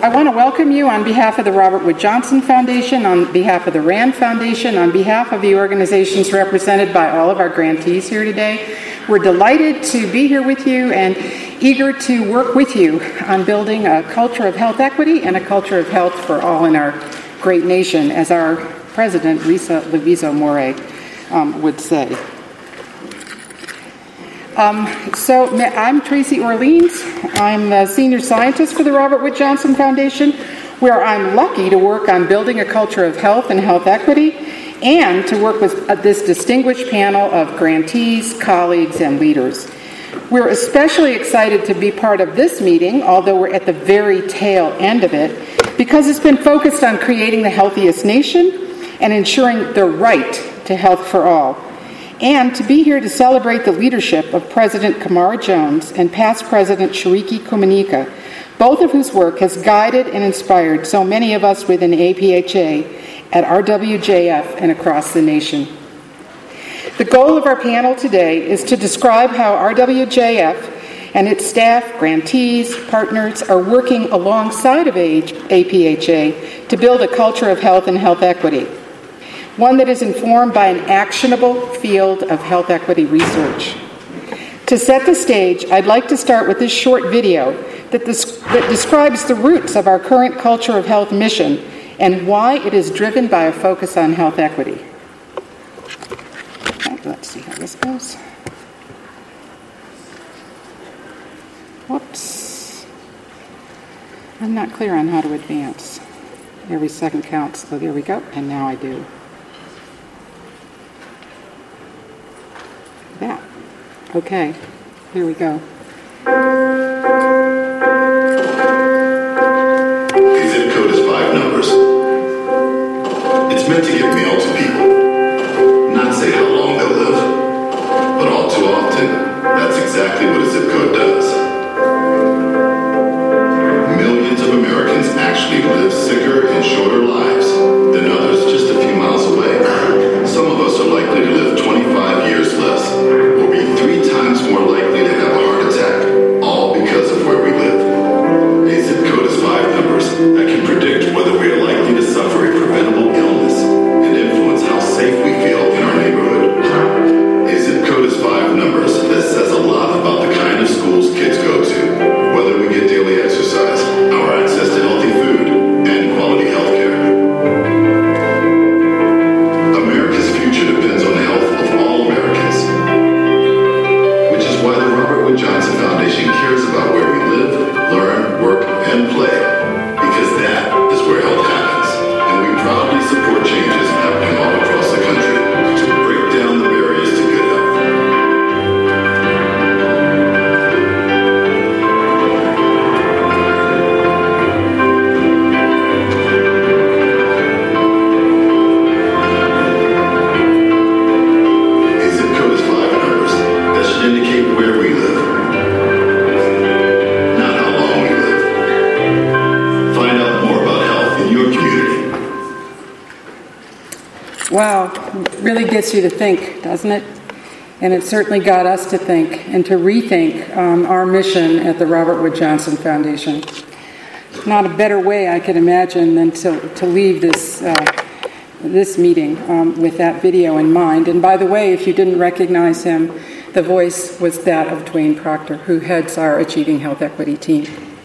I want to welcome you on behalf of the Robert Wood Johnson Foundation, on behalf of the RAND Foundation, on behalf of the organizations represented by all of our grantees here today. We're delighted to be here with you and eager to work with you on building a culture of health equity and a culture of health for all in our great nation, as our president, Risa Lavizzo-Mourey, would say. So I'm Tracy Orleans. I'm a senior scientist for the Robert Wood Johnson Foundation, where I'm lucky to work on building a culture of health and health equity, and to work with this distinguished panel of grantees, colleagues, and leaders. We're especially excited to be part of this meeting, although we're at the very tail end of it, because it's been focused on creating the healthiest nation and ensuring the right to health for all. And to be here to celebrate the leadership of President Kamara Jones and past President Shariki Kumanika, both of whose work has guided and inspired so many of us within APHA at RWJF and across the nation. The goal of our panel today is to describe how RWJF and its staff, grantees, partners are working alongside of APHA to build a culture of health and health equity, one that is informed by an actionable field of health equity research. To set the stage, I'd like to start with this short video that describes the roots of our current culture of health mission and why it is driven by a focus on health equity. Okay, let's see how this goes. Whoops. I'm not clear on how to advance. Every second counts, so there we go, and now I do. That. Okay, here we go. The zip code is 5 numbers. It's meant to give meal to people, not say how long they'll live. But all too often, that's exactly what a zip code does. Millions of Americans actually live sicker and shorter lives than others just a few miles away. Some of us are likely to live 25 years less, or be 3 times more likely to have a heart attack, all because of where we live. A zip code is 5 numbers that can predict whether we are likely to suffer a preventable illness and influence how safe we feel in our neighborhood. A zip code is 5 numbers that says a lot about the kind of schools kids go to, whether we get daily exercise, our access to healthy food, and quality health care. America's future depends on the health of all Americans, which is why the Robert Wood Johnson Foundation cares about where we live, learn, work, and play, because that is where health happens, and we proudly support changes happening all across the country to break down the barriers to good health. A zip code is 5 numbers that should indicate where we live, not how long we live. Find out more about health in your community. Wow, really gets you to think, doesn't it? And it certainly got us to think and to rethink our mission at the Robert Wood Johnson Foundation. Not a better way I could imagine than to leave this meeting with that video in mind. And by the way, if you didn't recognize him, the voice was that of Dwayne Proctor, who heads our Achieving Health Equity team.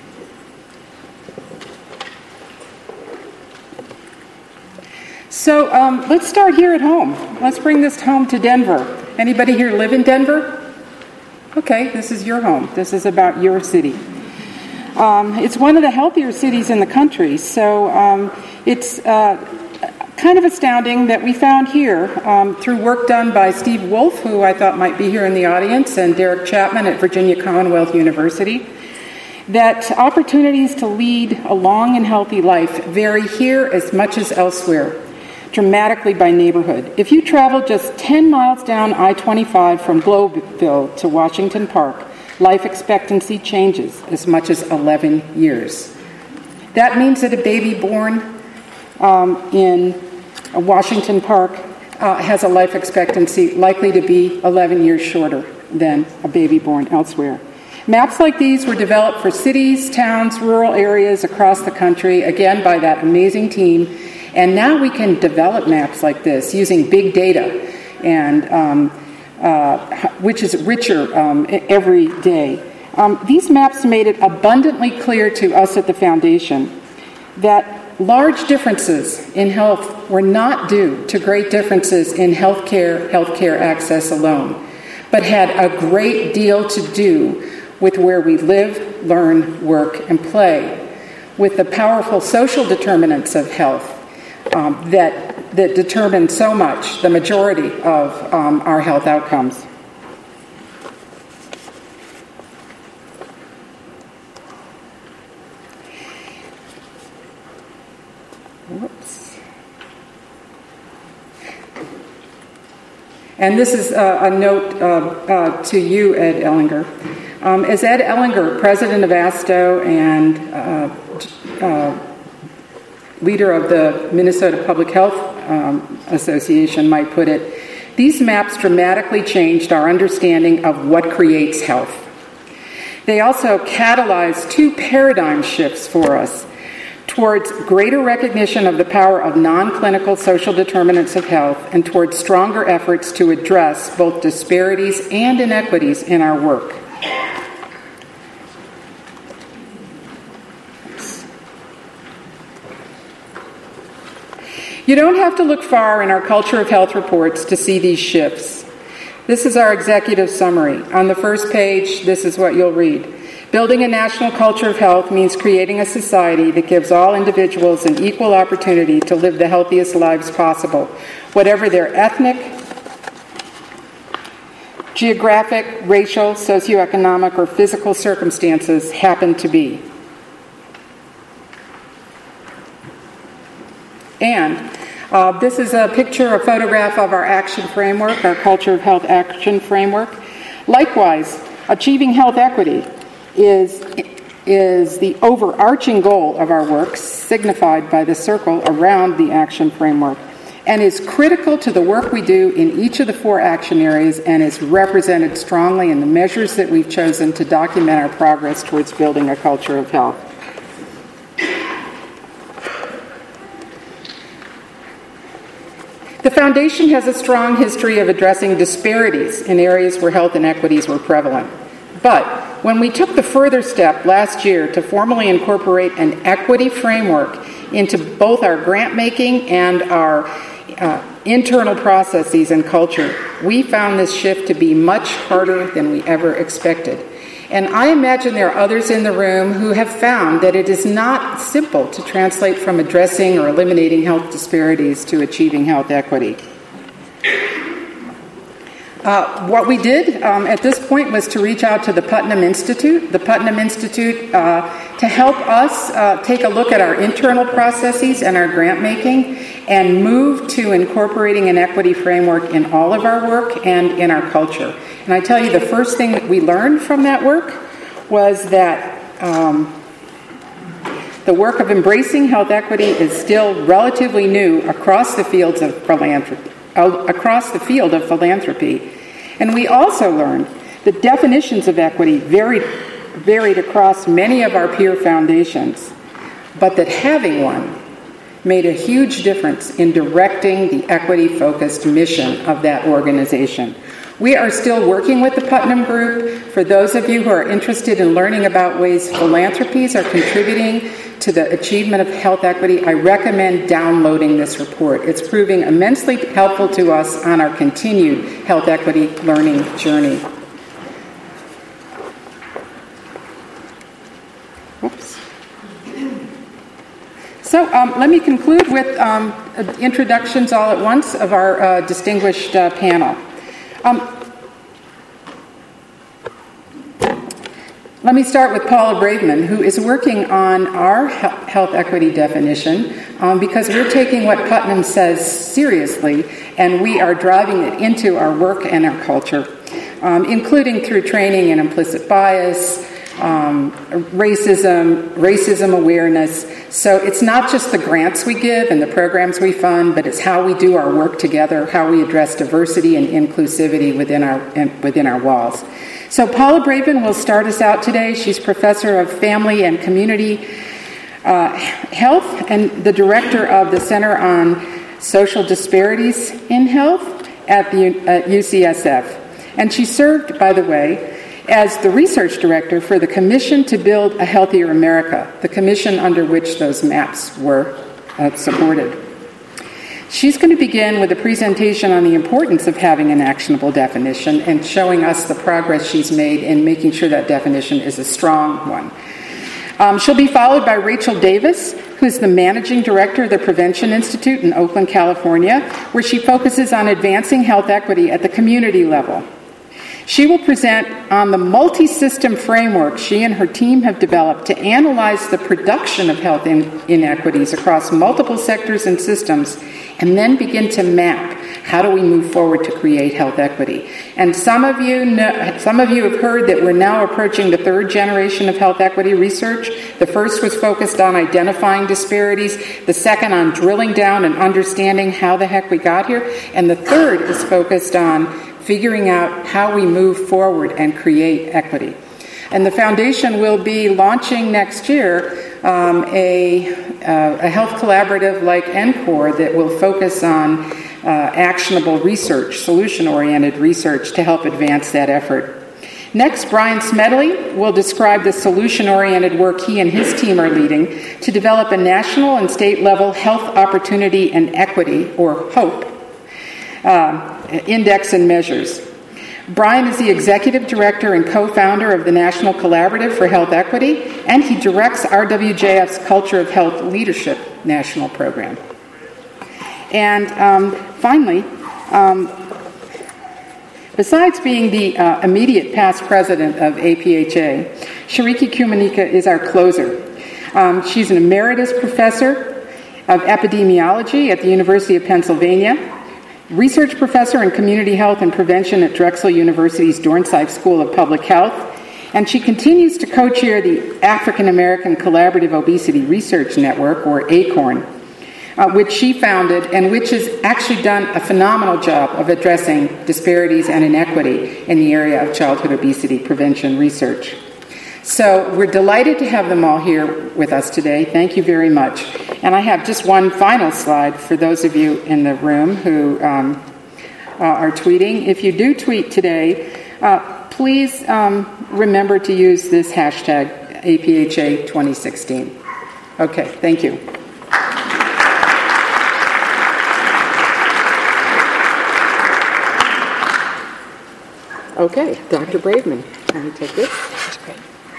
So let's start here at home. Let's bring this home to Denver. Anybody here live in Denver? Okay, this is your home. This is about your city. It's one of the healthier cities in the country, so it's kind of astounding that we found here, through work done by Steve Wolf, who I thought might be here in the audience, and Derek Chapman at Virginia Commonwealth University, that opportunities to lead a long and healthy life vary here as much as elsewhere, dramatically by neighborhood. If you travel just 10 miles down I-25 from Globeville to Washington Park, life expectancy changes as much as 11 years. That means that a baby born in Washington Park has a life expectancy likely to be 11 years shorter than a baby born elsewhere. Maps like these were developed for cities, towns, rural areas across the country, again by that amazing team. And now we can develop maps like this using big data, and which is richer every day. These maps made it abundantly clear to us at the Foundation that large differences in health were not due to great differences in healthcare access alone, but had a great deal to do with where we live, learn, work, and play, with the powerful social determinants of health that determine so much, the majority of our health outcomes. Whoops. And this is a note to you, Ed Ellinger. As Ed Ellinger, president of ASTO and leader of the Minnesota Public Health Association might put it, these maps dramatically changed our understanding of what creates health. They also catalyzed two paradigm shifts for us towards greater recognition of the power of non-clinical social determinants of health and towards stronger efforts to address both disparities and inequities in our work. You don't have to look far in our Culture of Health reports to see these shifts. This is our executive summary. On the first page, this is what you'll read. Building a national culture of health means creating a society that gives all individuals an equal opportunity to live the healthiest lives possible, whatever their ethnic, geographic, racial, socioeconomic, or physical circumstances happen to be. And this is a photograph of our action framework, our Culture of Health Action Framework. Likewise, achieving health equity is the overarching goal of our work, signified by the circle around the action framework, and is critical to the work we do in each of the 4 action areas and is represented strongly in the measures that we've chosen to document our progress towards building a culture of health. The Foundation has a strong history of addressing disparities in areas where health inequities were prevalent. But when we took the further step last year to formally incorporate an equity framework into both our grant making and our internal processes and culture, we found this shift to be much harder than we ever expected. And I imagine there are others in the room who have found that it is not simple to translate from addressing or eliminating health disparities to achieving health equity. What we did at this point was to reach out to the Putnam Institute. The Putnam Institute to help us take a look at our internal processes and our grant making and move to incorporating an equity framework in all of our work and in our culture. And I tell you, the first thing that we learned from that work was that the work of embracing health equity is still relatively new across the fields of philanthropy. And we also learned that definitions of equity varied across many of our peer foundations, but that having one made a huge difference in directing the equity-focused mission of that organization. We are still working with the Putnam Group. For those of you who are interested in learning about ways philanthropies are contributing to the achievement of health equity, I recommend downloading this report. It's proving immensely helpful to us on our continued health equity learning journey. Oops. So let me conclude with introductions all at once of our distinguished panel. Let me start with Paula Braveman, who is working on our health equity definition because we're taking what Putnam says seriously and we are driving it into our work and our culture, including through training in implicit bias, racism awareness. So it's not just the grants we give and the programs we fund, but it's how we do our work together, how we address diversity and inclusivity within our walls. So Paula Braven will start us out today. She's professor of family and community health and the director of the Center on Social Disparities in Health at UCSF. And she served, by the way, as the research director for the Commission to Build a Healthier America, the commission under which those maps were supported. She's going to begin with a presentation on the importance of having an actionable definition and showing us the progress she's made in making sure that definition is a strong one. She'll be followed by Rachel Davis, who's the managing director of the Prevention Institute in Oakland, California, where she focuses on advancing health equity at the community level. She will present on the multi-system framework she and her team have developed to analyze the production of health inequities across multiple sectors and systems, and then begin to map how do we move forward to create health equity. And some of you have heard that we're now approaching the third generation of health equity research. The first was focused on identifying disparities, the second on drilling down and understanding how the heck we got here, and the third is focused on figuring out how we move forward and create equity. And the foundation will be launching next year a health collaborative like NCORE that will focus on actionable research, solution-oriented research to help advance that effort. Next, Brian Smedley will describe the solution-oriented work he and his team are leading to develop a national and state-level health opportunity and equity, or HOPE, index and measures. Brian is the executive director and co-founder of the National Collaborative for Health Equity, and he directs RWJF's Culture of Health Leadership National Program. And finally, besides being the immediate past president of APHA, Shariki Kumanika is our closer. She's an emeritus professor of epidemiology at the University of Pennsylvania, research professor in community health and prevention at Drexel University's Dornsife School of Public Health, and she continues to co-chair the African American Collaborative Obesity Research Network, or ACORN, which she founded and which has actually done a phenomenal job of addressing disparities and inequity in the area of childhood obesity prevention research. So we're delighted to have them all here with us today. Thank you very much. And I have just one final slide for those of you in the room who are tweeting. If you do tweet today, please remember to use this hashtag APHA 2016. Okay, thank you. Okay, Dr. Braven, can you take this? That's great.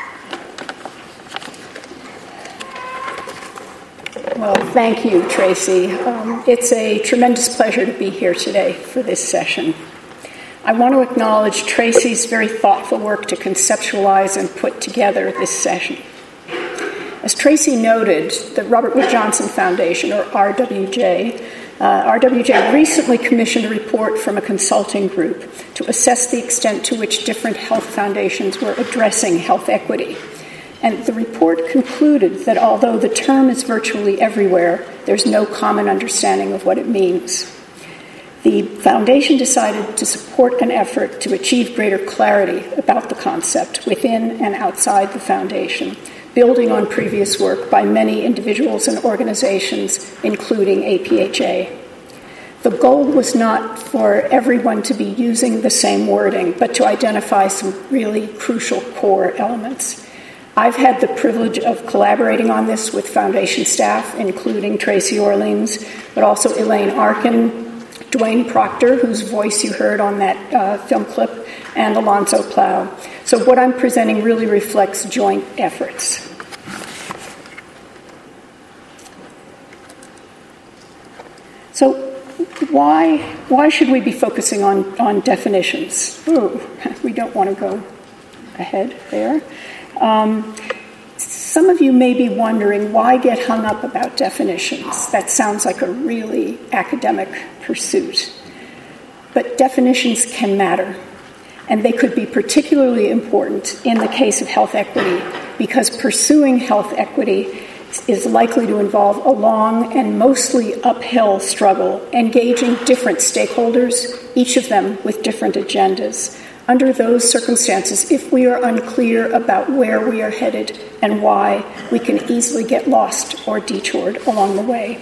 Well, thank you, Tracy. It's a tremendous pleasure to be here today for this session. I want to acknowledge Tracy's very thoughtful work to conceptualize and put together this session. As Tracy noted, the Robert Wood Johnson Foundation, or RWJ, recently commissioned a report from a consulting group to assess the extent to which different health foundations were addressing health equity. And the report concluded that although the term is virtually everywhere, there's no common understanding of what it means. The foundation decided to support an effort to achieve greater clarity about the concept within and outside the foundation, building on previous work by many individuals and organizations, including APHA. The goal was not for everyone to be using the same wording, but to identify some really crucial core elements. I've had the privilege of collaborating on this with foundation staff, including Tracy Orleans, but also Elaine Arkin, Dwayne Proctor, whose voice you heard on that film clip, and Alonzo Plow. So what I'm presenting really reflects joint efforts. So why should we be focusing on definitions? Ooh, we don't want to go ahead there. Some of you may be wondering, why get hung up about definitions? That sounds like a really academic pursuit. But definitions can matter. And they could be particularly important in the case of health equity because pursuing health equity is likely to involve a long and mostly uphill struggle, engaging different stakeholders, each of them with different agendas. Under those circumstances, if we are unclear about where we are headed and why, we can easily get lost or detoured along the way.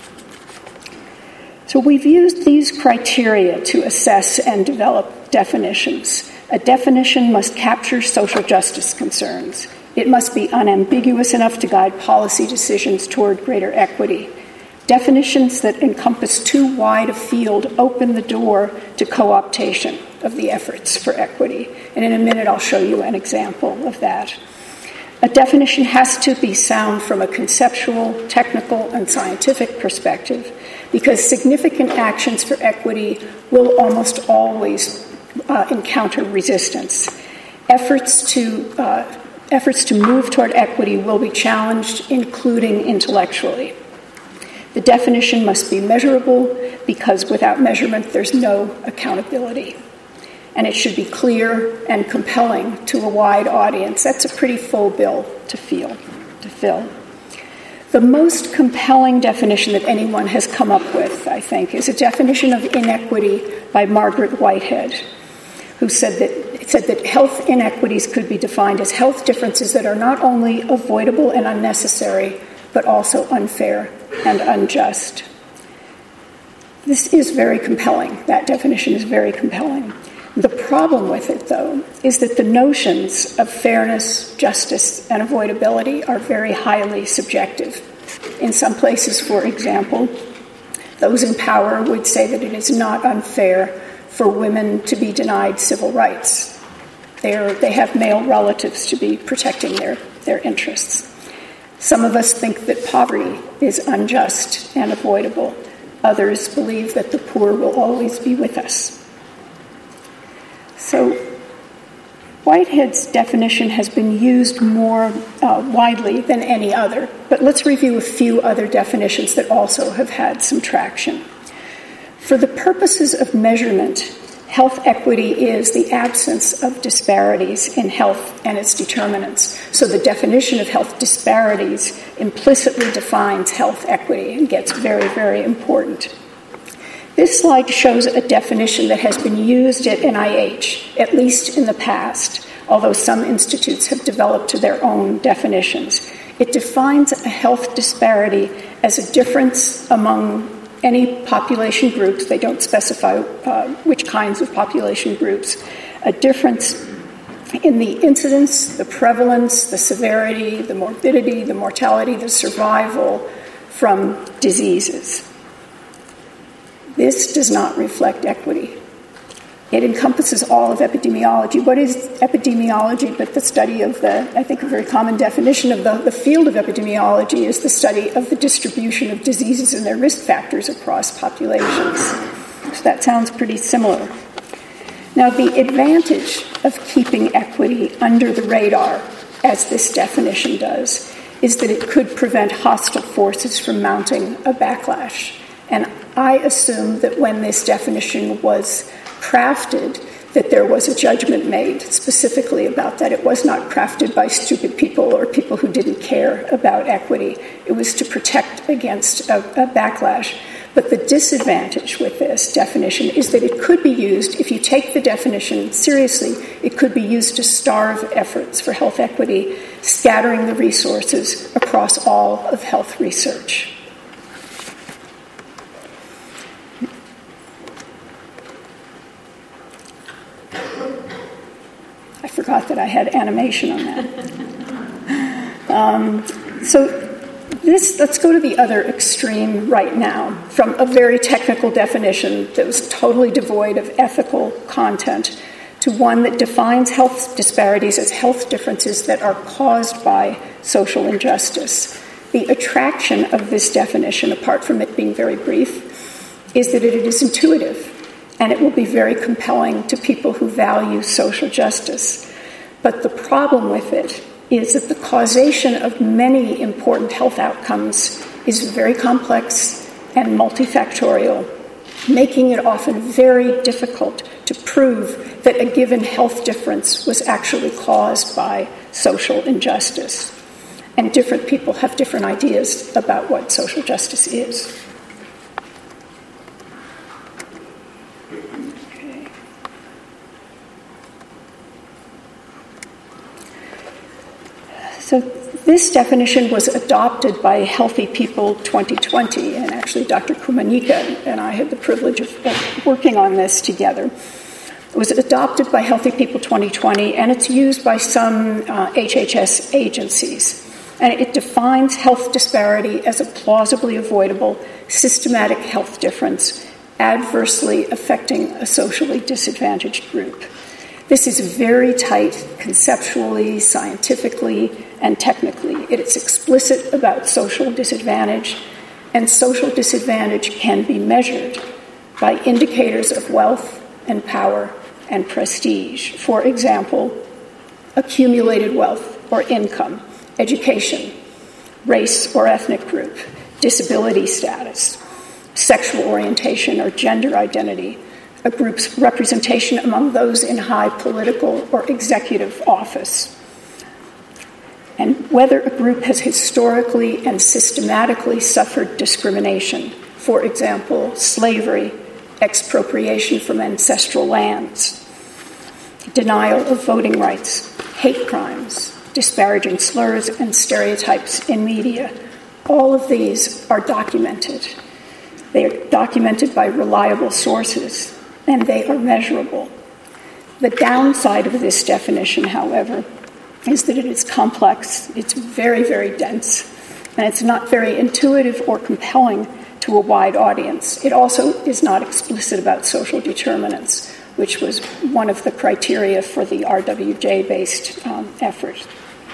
So we've used these criteria to assess and develop definitions. A definition must capture social justice concerns. It must be unambiguous enough to guide policy decisions toward greater equity. Definitions that encompass too wide a field open the door to co-optation of the efforts for equity. And in a minute, I'll show you an example of that. A definition has to be sound from a conceptual, technical, and scientific perspective because significant actions for equity will almost always encounter resistance. Efforts to move toward equity will be challenged, including intellectually. The definition must be measurable because without measurement, there's no accountability. And it should be clear and compelling to a wide audience. That's a pretty full bill to fill. The most compelling definition that anyone has come up with, I think, is a definition of inequity by Margaret Whitehead, who said that health inequities could be defined as health differences that are not only avoidable and unnecessary, but also unfair and unjust. This is very compelling. That definition is very compelling. The problem with it, though, is that the notions of fairness, justice, and avoidability are very highly subjective. In some places, for example, those in power would say that it is not unfair for women to be denied civil rights. They have male relatives to be protecting their interests. Some of us think that poverty is unjust and avoidable. Others believe that the poor will always be with us. So Whitehead's definition has been used more widely than any other, but let's review a few other definitions that also have had some traction. For the purposes of measurement, health equity is the absence of disparities in health and its determinants. So the definition of health disparities implicitly defines health equity and gets very, very important. This slide shows a definition that has been used at NIH, at least in the past, although some institutes have developed their own definitions. It defines a health disparity as a difference among any population groups. They don't specify which kinds of population groups. A difference in the incidence, the prevalence, the severity, the morbidity, the mortality, the survival from diseases. This does not reflect equity. It encompasses all of epidemiology. What is epidemiology but the study of I think a very common definition of the field of epidemiology is the study of the distribution of diseases and their risk factors across populations. So that sounds pretty similar. Now, the advantage of keeping equity under the radar, as this definition does, is that it could prevent hostile forces from mounting a backlash. And I assume that when this definition was crafted, that there was a judgment made specifically about that. It was not crafted by stupid people or people who didn't care about equity. It was to protect against a backlash. But the disadvantage with this definition is that it could be used, if you take the definition seriously, it could be used to starve efforts for health equity, scattering the resources across all of health research. I forgot that I had animation on that. Let's go to the other extreme right now, from a very technical definition that was totally devoid of ethical content to one that defines health disparities as health differences that are caused by social injustice. The attraction of this definition, apart from it being very brief, is that it is intuitive, and it will be very compelling to people who value social justice. But the problem with it is that the causation of many important health outcomes is very complex and multifactorial. making it often very difficult to prove that a given health difference was actually caused by social injustice. And different people have different ideas about what social justice is. Okay. So this definition was adopted by Healthy People 2020, and actually Dr. Kumanika and I had the privilege of working on this together. It was adopted by Healthy People 2020, and it's used by some HHS agencies. And it defines health disparity as a plausibly avoidable, systematic health difference adversely affecting a socially disadvantaged group. This is very tight conceptually, scientifically, and technically. It is explicit about social disadvantage, and social disadvantage can be measured by indicators of wealth and power and prestige. For example, accumulated wealth or income, education, race or ethnic group, disability status, sexual orientation or gender identity, a group's representation among those in high political or executive office, and whether a group has historically and systematically suffered discrimination, for example, slavery, expropriation from ancestral lands, denial of voting rights, hate crimes, disparaging slurs and stereotypes in media. All of these are documented. They are documented by reliable sources, and they are measurable. The downside of this definition, however, is that it is complex, it's very, very dense, and it's not very intuitive or compelling to a wide audience. It also is not explicit about social determinants, which was one of the criteria for the RWJ-based effort.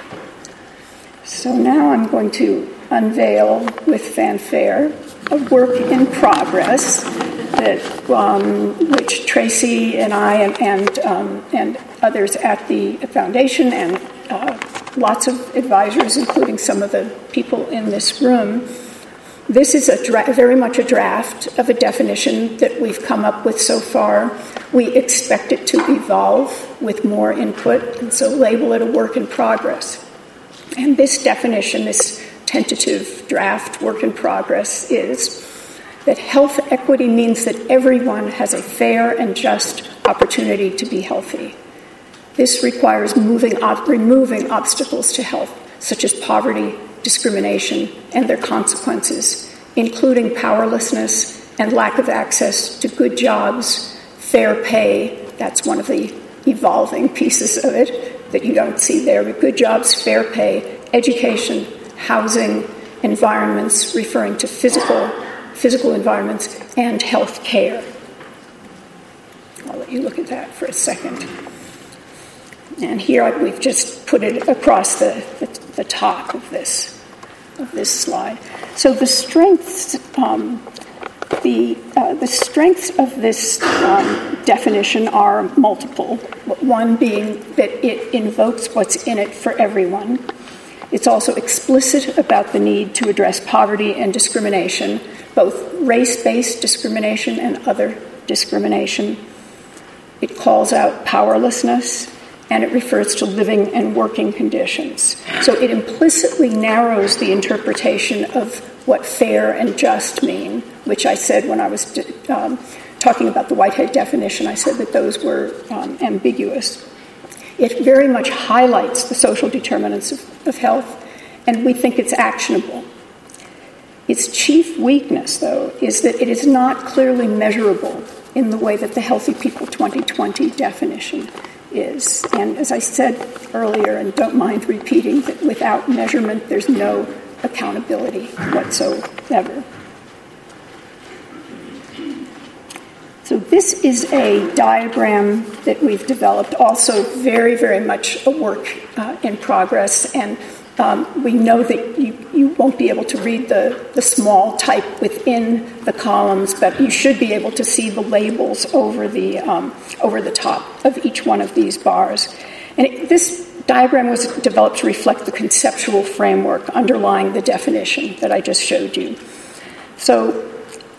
So now I'm going to unveil with fanfare a work in progress that which Tracy and I and others at the foundation and lots of advisors, including some of the people in this room. This is very much a draft of a definition that we've come up with so far. We expect it to evolve with more input, and so label it a work in progress. And this definition, this tentative draft work in progress, is that health equity means that everyone has a fair and just opportunity to be healthy. This requires removing obstacles to health, such as poverty, discrimination, and their consequences, including powerlessness and lack of access to good jobs, fair pay. That's one of the evolving pieces of it that you don't see there, but good jobs, fair pay, education, housing, environments, referring to physical environments, and health care. I'll let you look at that for a second. And here we've just put it across the top of this slide. So the strengths of this definition are multiple. One being that it invokes what's in it for everyone. It's also explicit about the need to address poverty and discrimination, both race-based discrimination and other discrimination. It calls out powerlessness, and it refers to living and working conditions. So it implicitly narrows the interpretation of what fair and just mean, which I said when I was talking about the Whitehead definition, I said that those were ambiguous. It very much highlights the social determinants of health, and we think it's actionable. Its chief weakness, though, is that it is not clearly measurable in the way that the Healthy People 2020 definition is. And as I said earlier, and don't mind repeating, that without measurement, there's no accountability whatsoever. So this is a diagram that we've developed, also very, very much a work in progress, and we know that you won't be able to read the small type within the columns, but you should be able to see the labels over the top of each one of these bars. And this diagram was developed to reflect the conceptual framework underlying the definition that I just showed you. So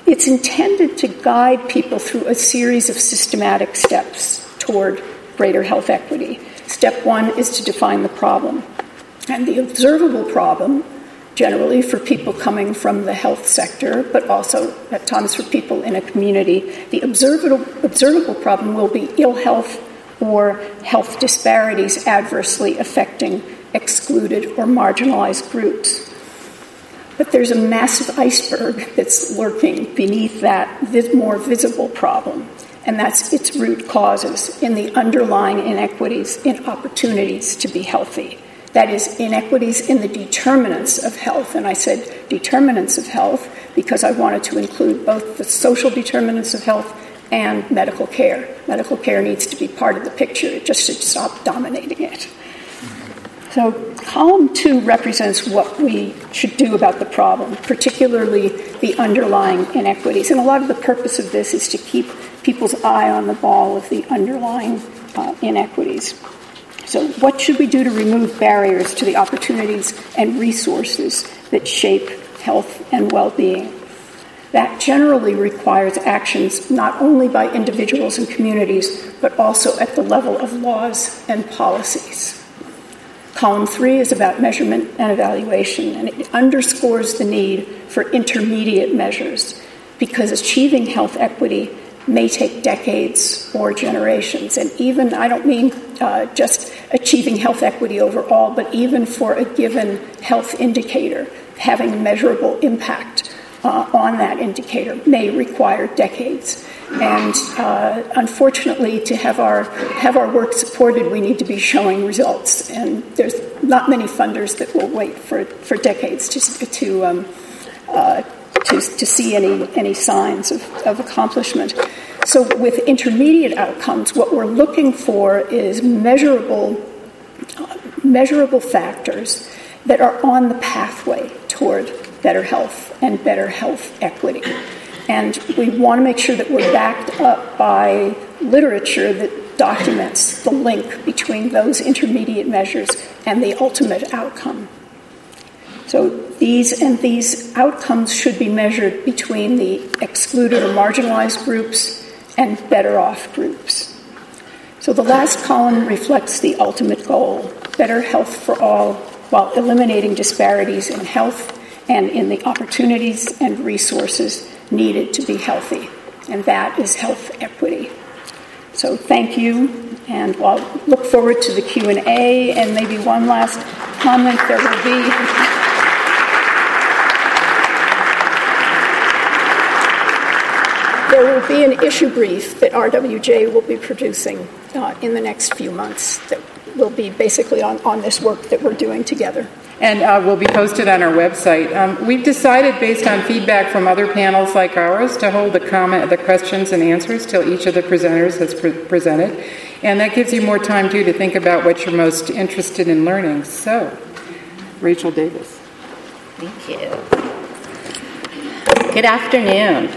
it's intended to guide people through a series of systematic steps toward greater health equity. Step one is to define the problem. And the observable problem, generally for people coming from the health sector, but also at times for people in a community, the observable problem will be ill health or health disparities adversely affecting excluded or marginalized groups. But there's a massive iceberg that's lurking beneath that more visible problem, and that's its root causes in the underlying inequities in opportunities to be healthy. That is, inequities in the determinants of health. And I said determinants of health because I wanted to include both the social determinants of health and medical care. Medical care needs to be part of the picture. It just should stop dominating it. So column 2 represents what we should do about the problem, particularly the underlying inequities. And a lot of the purpose of this is to keep people's eye on the ball of the underlying inequities. So what should we do to remove barriers to the opportunities and resources that shape health and well-being? That generally requires actions not only by individuals and communities, but also at the level of laws and policies. Column 3 is about measurement and evaluation, and it underscores the need for intermediate measures because achieving health equity may take decades or generations. And even, I don't mean just achieving health equity overall, but even for a given health indicator, having measurable impact on that indicator may require decades. And unfortunately, to have our work supported, we need to be showing results. And there's not many funders that will wait for decades to see any signs of accomplishment. So with intermediate outcomes, what we're looking for is measurable factors that are on the pathway toward better health and better health equity. And we want to make sure that we're backed up by literature that documents the link between those intermediate measures and the ultimate outcome. So these outcomes should be measured between the excluded or marginalized groups and better off groups. So the last column reflects the ultimate goal, better health for all, while eliminating disparities in health and in the opportunities and resources needed to be healthy. And that is health equity. So thank you, and I'll look forward to the Q&A, and maybe one last comment. There will be an issue brief that RWJ will be producing in the next few months that will be basically on this work that we're doing together. And will be posted on our website. We've decided, based on feedback from other panels like ours, to hold the questions and answers till each of the presenters has presented. And that gives you more time, too, to think about what you're most interested in learning. So, Rachel Davis. Thank you. Good afternoon.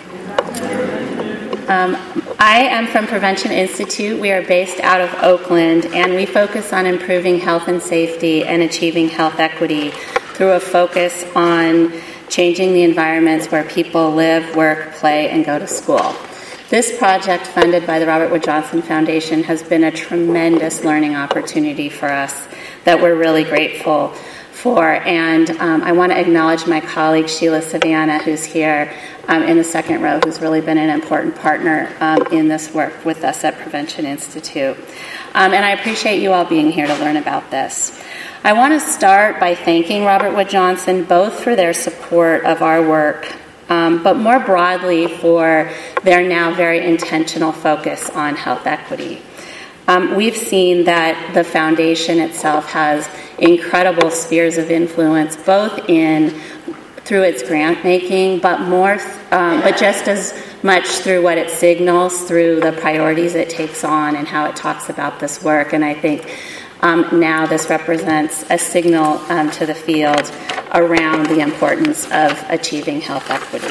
I am from Prevention Institute. We are based out of Oakland, and we focus on improving health and safety and achieving health equity through a focus on changing the environments where people live, work, play, and go to school. This project, funded by the Robert Wood Johnson Foundation, has been a tremendous learning opportunity for us that we're really grateful for. And I want to acknowledge my colleague, Sheila Savannah, who's here in the second row, who's really been an important partner in this work with us at Prevention Institute. And I appreciate you all being here to learn about this. I want to start by thanking Robert Wood Johnson both for their support of our work, but more broadly for their now very intentional focus on health equity. We've seen that the foundation itself has incredible spheres of influence, both through its grant making, but just as much through what it signals, through the priorities it takes on and how it talks about this work. And I think now this represents a signal to the field around the importance of achieving health equity.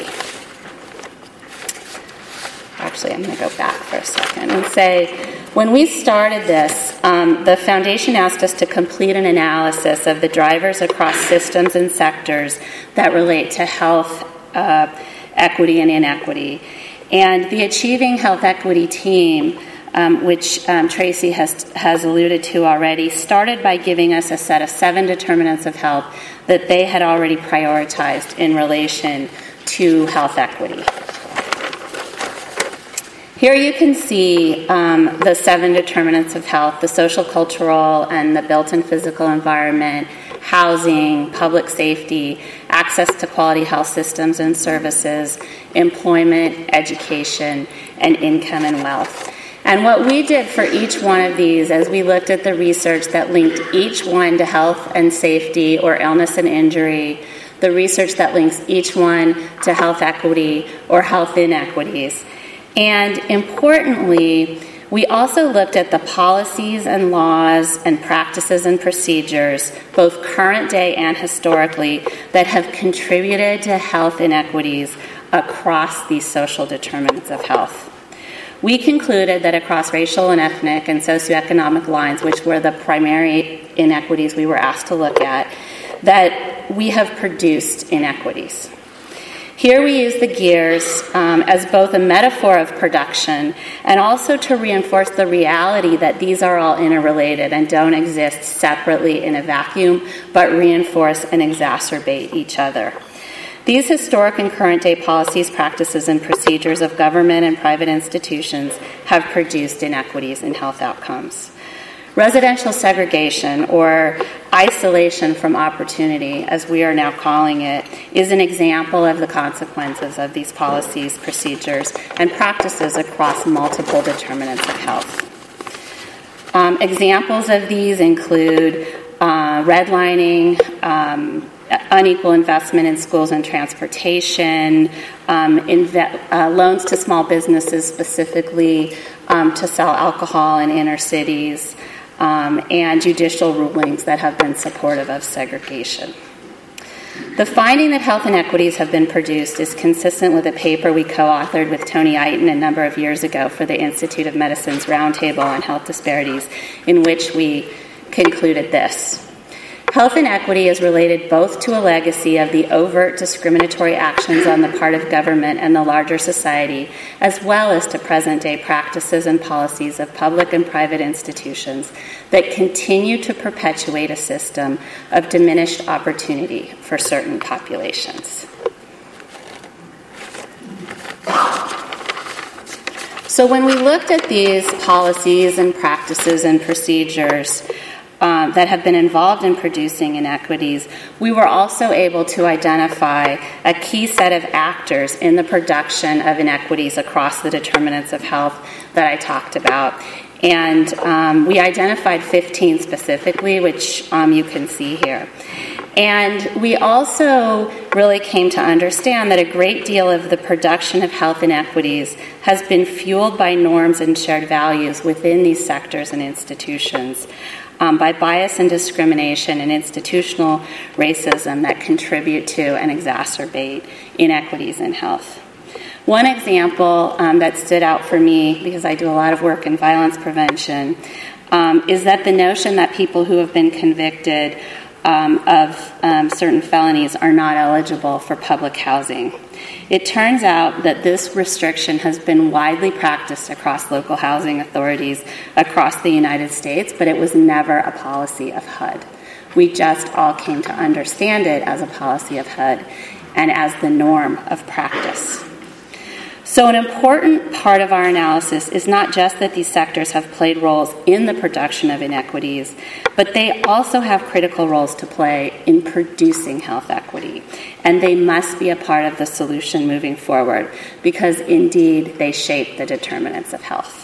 Actually, I'm going to go back for a second and say, when we started this, the foundation asked us to complete an analysis of the drivers across systems and sectors that relate to health equity and inequity. And the Achieving Health Equity team, which Tracy has alluded to already, started by giving us a set of 7 determinants of health that they had already prioritized in relation to health equity. Here you can see the 7 determinants of health: the social, cultural, and the built and physical environment, housing, public safety, access to quality health systems and services, employment, education, and income and wealth. And what we did for each one of these, as we looked at the research that linked each one to health and safety or illness and injury, the research that links each one to health equity or health inequities. And importantly, we also looked at the policies and laws and practices and procedures, both current day and historically, that have contributed to health inequities across these social determinants of health. We concluded that across racial and ethnic and socioeconomic lines, which were the primary inequities we were asked to look at, that we have produced inequities. Here we use the gears as both a metaphor of production and also to reinforce the reality that these are all interrelated and don't exist separately in a vacuum, but reinforce and exacerbate each other. These historic and current day policies, practices, and procedures of government and private institutions have produced inequities in health outcomes. Residential segregation, or isolation from opportunity, as we are now calling it, is an example of the consequences of these policies, procedures, and practices across multiple determinants of health. Examples of these include redlining, unequal investment in schools and transportation, loans to small businesses specifically to sell alcohol in inner cities, and judicial rulings that have been supportive of segregation. The finding that health inequities have been produced is consistent with a paper we co-authored with Tony Eiton a number of years ago for the Institute of Medicine's Roundtable on Health Disparities, in which we concluded this. Health inequity is related both to a legacy of the overt discriminatory actions on the part of government and the larger society, as well as to present-day practices and policies of public and private institutions that continue to perpetuate a system of diminished opportunity for certain populations. So when we looked at these policies and practices and procedures that have been involved in producing inequities, we were also able to identify a key set of actors in the production of inequities across the determinants of health that I talked about. And we identified 15 specifically, which you can see here. And we also really came to understand that a great deal of the production of health inequities has been fueled by norms and shared values within these sectors and institutions, by bias and discrimination and institutional racism that contribute to and exacerbate inequities in health. One example that stood out for me, because I do a lot of work in violence prevention, is that the notion that people who have been convicted of certain felonies are not eligible for public housing. It turns out that this restriction has been widely practiced across local housing authorities across the United States, but it was never a policy of HUD. We just all came to understand it as a policy of HUD and as the norm of practice. So an important part of our analysis is not just that these sectors have played roles in the production of inequities, but they also have critical roles to play in producing health equity. And they must be a part of the solution moving forward, because indeed they shape the determinants of health.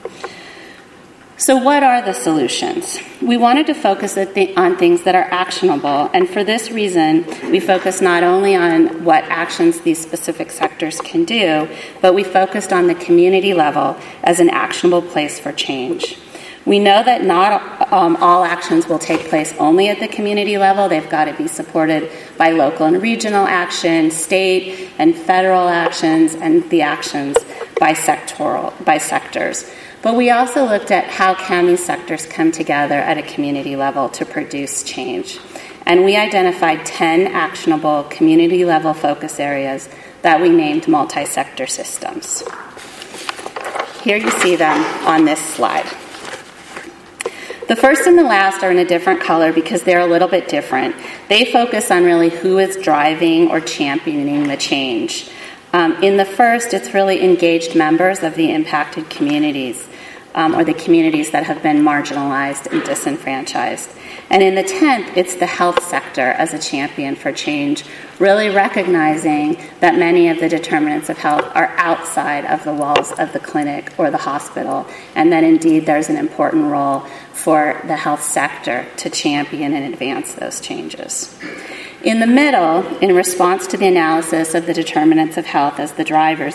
So what are the solutions? We wanted to focus on things that are actionable, and for this reason, we focus not only on what actions these specific sectors can do, but we focused on the community level as an actionable place for change. We know that not all actions will take place only at the community level. They've got to be supported by local and regional action, state and federal actions, and the actions by sectors. But we also looked at how can these sectors come together at a community level to produce change. And we identified 10 actionable community-level focus areas that we named multi-sector systems. Here you see them on this slide. The first and the last are in a different color because they're a little bit different. They focus on really who is driving or championing the change. In the first, it's really engaged members of the impacted communities, or the communities that have been marginalized and disenfranchised. And in the 10th, it's the health sector as a champion for change, really recognizing that many of the determinants of health are outside of the walls of the clinic or the hospital, and that indeed there's an important role for the health sector to champion and advance those changes. In the middle, in response to the analysis of the determinants of health as the drivers,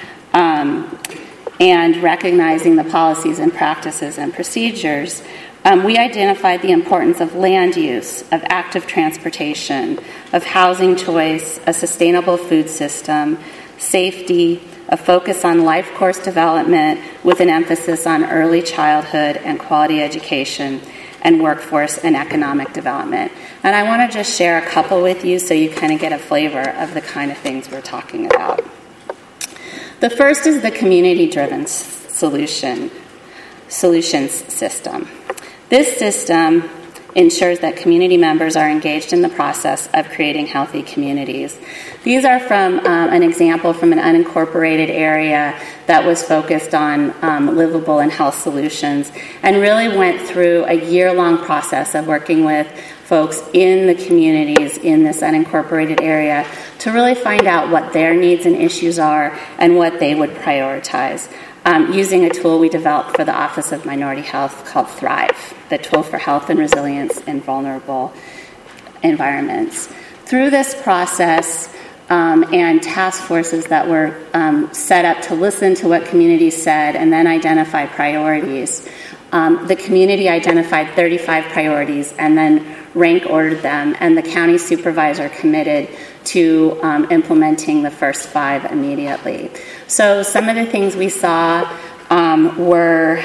and recognizing the policies and practices and procedures, we identified the importance of land use, of active transportation, of housing choice, a sustainable food system, safety, a focus on life course development with an emphasis on early childhood and quality education, and workforce and economic development. And I want to just share a couple with you so you kind of get a flavor of the kind of things we're talking about. The first is the community-driven solutions system. This system ensures that community members are engaged in the process of creating healthy communities. These are from an example from an unincorporated area that was focused on livable and health solutions, and really went through a year-long process of working with folks in the communities in this unincorporated area to really find out what their needs and issues are and what they would prioritize. Using a tool we developed for the Office of Minority Health called Thrive, the tool for health and resilience in vulnerable environments. Through this process and task forces that were set up to listen to what communities said and then identify priorities, the community identified 35 priorities and then rank ordered them, and the county supervisor committed to implementing the first 5 immediately. So some of the things we saw were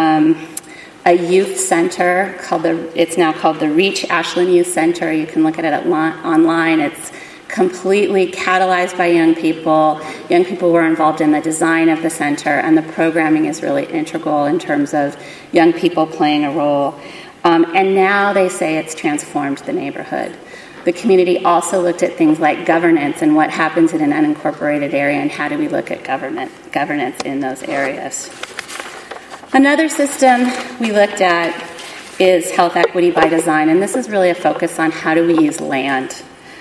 a youth center it's now called the Reach Ashland Youth Center. You can look at it online. It's completely catalyzed by young people. Young people were involved in the design of the center, and the programming is really integral in terms of young people playing a role. And now they say it's transformed the neighborhood. The community also looked at things like governance and what happens in an unincorporated area and how do we look at governance in those areas. Another system we looked at is health equity by design, and this is really a focus on how do we use land.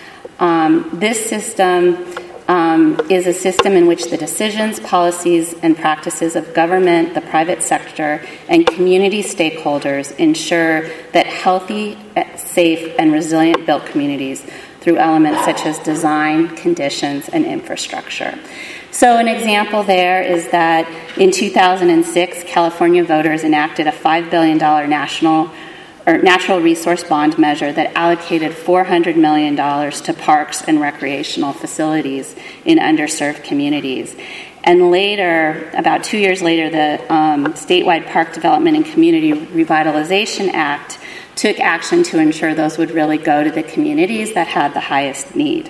This system is a system in which the decisions, policies, and practices of government, the private sector, and community stakeholders ensure that healthy, safe, and resilient built communities through elements such as design, conditions, and infrastructure. So an example there is that in 2006, California voters enacted a $5 billion natural resource bond measure that allocated $400 million to parks and recreational facilities in underserved communities. And later, about 2 years later, the Statewide Park Development and Community Revitalization Act took action to ensure those would really go to the communities that had the highest need.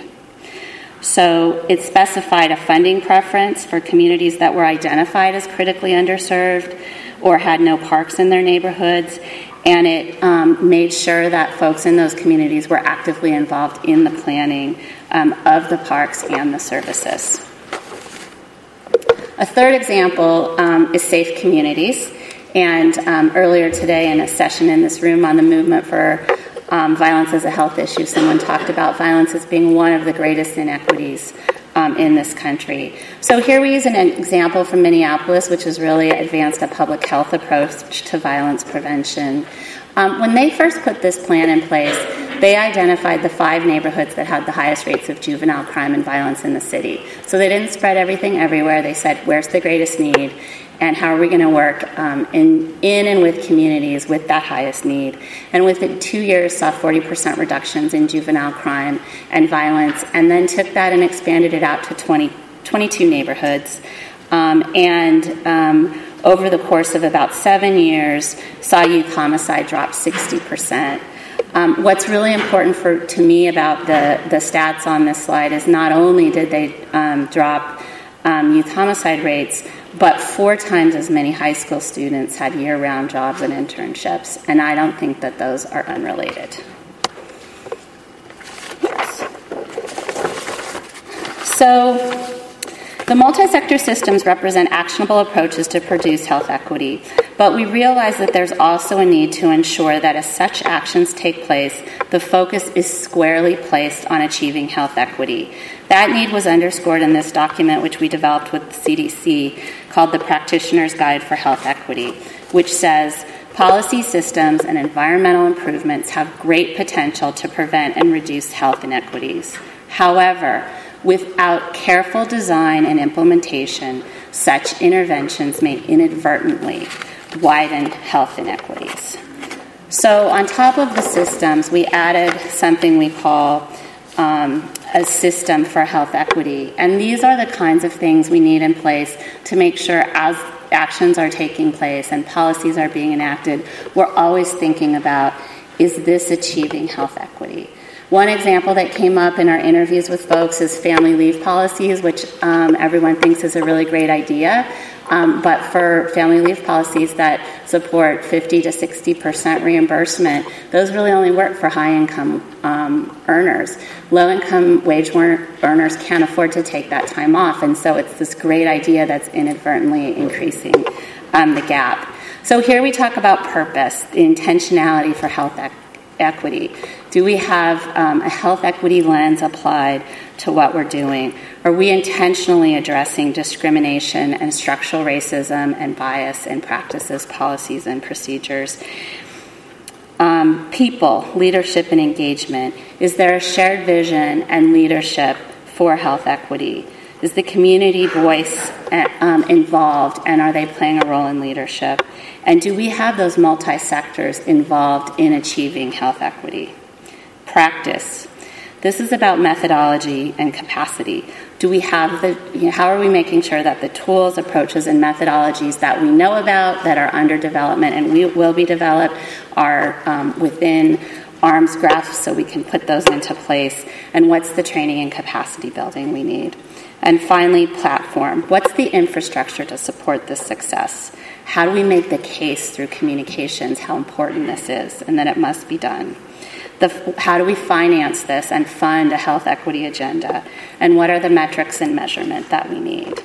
So it specified a funding preference for communities that were identified as critically underserved or had no parks in their neighborhoods, and it made sure that folks in those communities were actively involved in the planning of the parks and the services. A third example is safe communities. And earlier today in a session in this room on the movement for violence as a health issue, someone talked about violence as being one of the greatest inequities in this country. So here we use an example from Minneapolis, which has really advanced a public health approach to violence prevention. When they first put this plan in place, they identified the 5 neighborhoods that had the highest rates of juvenile crime and violence in the city. So they didn't spread everything everywhere. They said, where's the greatest need? And how are we going to work in and with communities with that highest need? And within 2 years, saw 40% reductions in juvenile crime and violence, and then took that and expanded it out to 22 neighborhoods. Over the course of about 7 years, saw youth homicide drop 60%. What's really important to me about the stats on this slide is not only did they drop youth homicide rates, but 4 times as many high school students had year-round jobs and internships, and I don't think that those are unrelated. So the multi-sector systems represent actionable approaches to produce health equity, but we realize that there's also a need to ensure that as such actions take place, the focus is squarely placed on achieving health equity. That need was underscored in this document, which we developed with the CDC, called the Practitioner's Guide for Health Equity, which says, policy systems and environmental improvements have great potential to prevent and reduce health inequities. However, without careful design and implementation, such interventions may inadvertently widen health inequities. So on top of the systems, we added something we call a system for health equity. And these are the kinds of things we need in place to make sure as actions are taking place and policies are being enacted, we're always thinking about, is this achieving health equity? One example that came up in our interviews with folks is family leave policies, which everyone thinks is a really great idea. But for family leave policies that support 50 to 60% reimbursement, those really only work for high-income earners. Low-income wage earners can't afford to take that time off, and so it's this great idea that's inadvertently increasing the gap. So here we talk about purpose, the intentionality for health equity. Do we have a health equity lens applied to what we're doing? Are we intentionally addressing discrimination and structural racism and bias in practices, policies, and procedures? People, leadership, and engagement. Is there a shared vision and leadership for health equity? Is the community voice involved, and are they playing a role in leadership? And do we have those multi-sectors involved in achieving health equity? Practice. This is about methodology and capacity. Do we have how are we making sure that the tools, approaches, and methodologies that we know about, that are under development and will be developed, are within arm's grasp so we can put those into place? And what's the training and capacity building we need? And finally, platform. What's the infrastructure to support this success? How do we make the case through communications how important this is and that it must be done? How do we finance this and fund a health equity agenda? And what are the metrics and measurement that we need?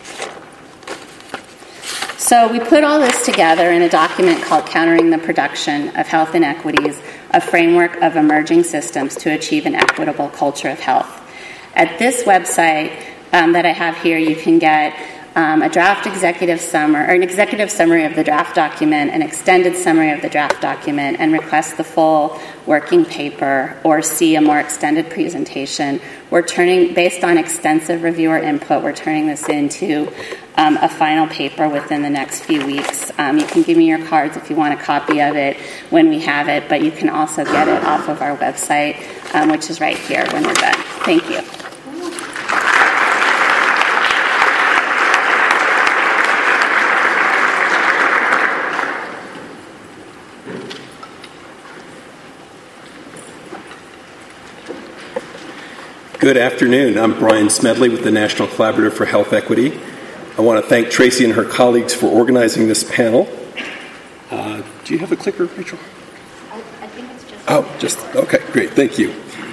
So we put all this together in a document called Countering the Production of Health Inequities, a framework of emerging systems to achieve an equitable culture of health. At this website that I have here, you can get a draft executive summary, or an executive summary of the draft document, an extended summary of the draft document, and request the full working paper or see a more extended presentation. Based on extensive reviewer input, we're turning this into a final paper within the next few weeks. You can give me your cards if you want a copy of it when we have it, but you can also get it off of our website, which is right here when we're done. Thank you. Good afternoon. I'm Brian Smedley with the National Collaborative for Health Equity. I want to thank Tracy and her colleagues for organizing this panel. Do you have a clicker, Rachel? I think it's just... Okay, great. Thank you.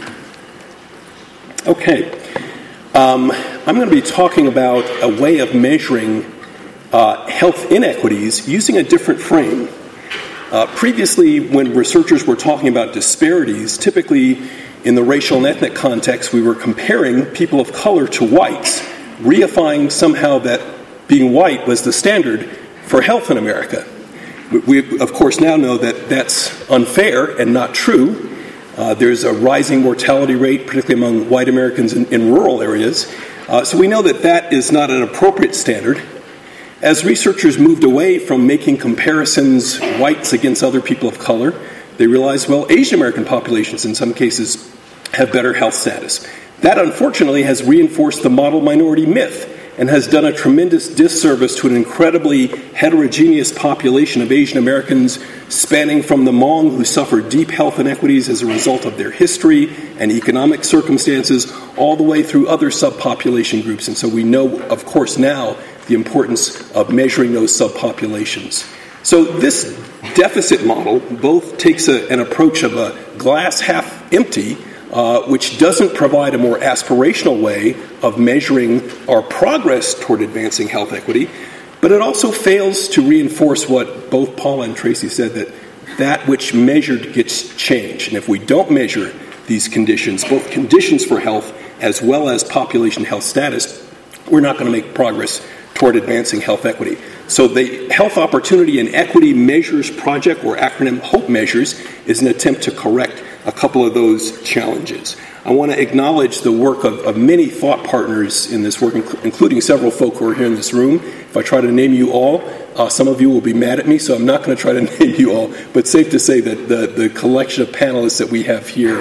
Okay. I'm going to be talking about a way of measuring health inequities using a different frame. Previously, when researchers were talking about disparities, typically in the racial and ethnic context, we were comparing people of color to whites, reifying somehow that being white was the standard for health in America. We, of course, now know that that's unfair and not true. There's a rising mortality rate, particularly among white Americans in rural areas. So we know that that is not an appropriate standard. As researchers moved away from making comparisons whites against other people of color, they realized, well, Asian American populations in some cases have better health status. That, unfortunately, has reinforced the model minority myth and has done a tremendous disservice to an incredibly heterogeneous population of Asian Americans, spanning from the Hmong, who suffered deep health inequities as a result of their history and economic circumstances, all the way through other subpopulation groups. And so we know, of course, now the importance of measuring those subpopulations. So this deficit model both takes an approach of a glass half empty, which doesn't provide a more aspirational way of measuring our progress toward advancing health equity, but it also fails to reinforce what both Paula and Tracy said, that which measured gets changed. And if we don't measure these conditions, both conditions for health as well as population health status, we're not going to make progress toward advancing health equity. So the Health Opportunity and Equity Measures Project, or acronym HOPE Measures, is an attempt to correct a couple of those challenges. I want to acknowledge the work of many thought partners in this work, including several folk who are here in this room. If I try to name you all, some of you will be mad at me, so I'm not going to try to name you all, but safe to say that the collection of panelists that we have here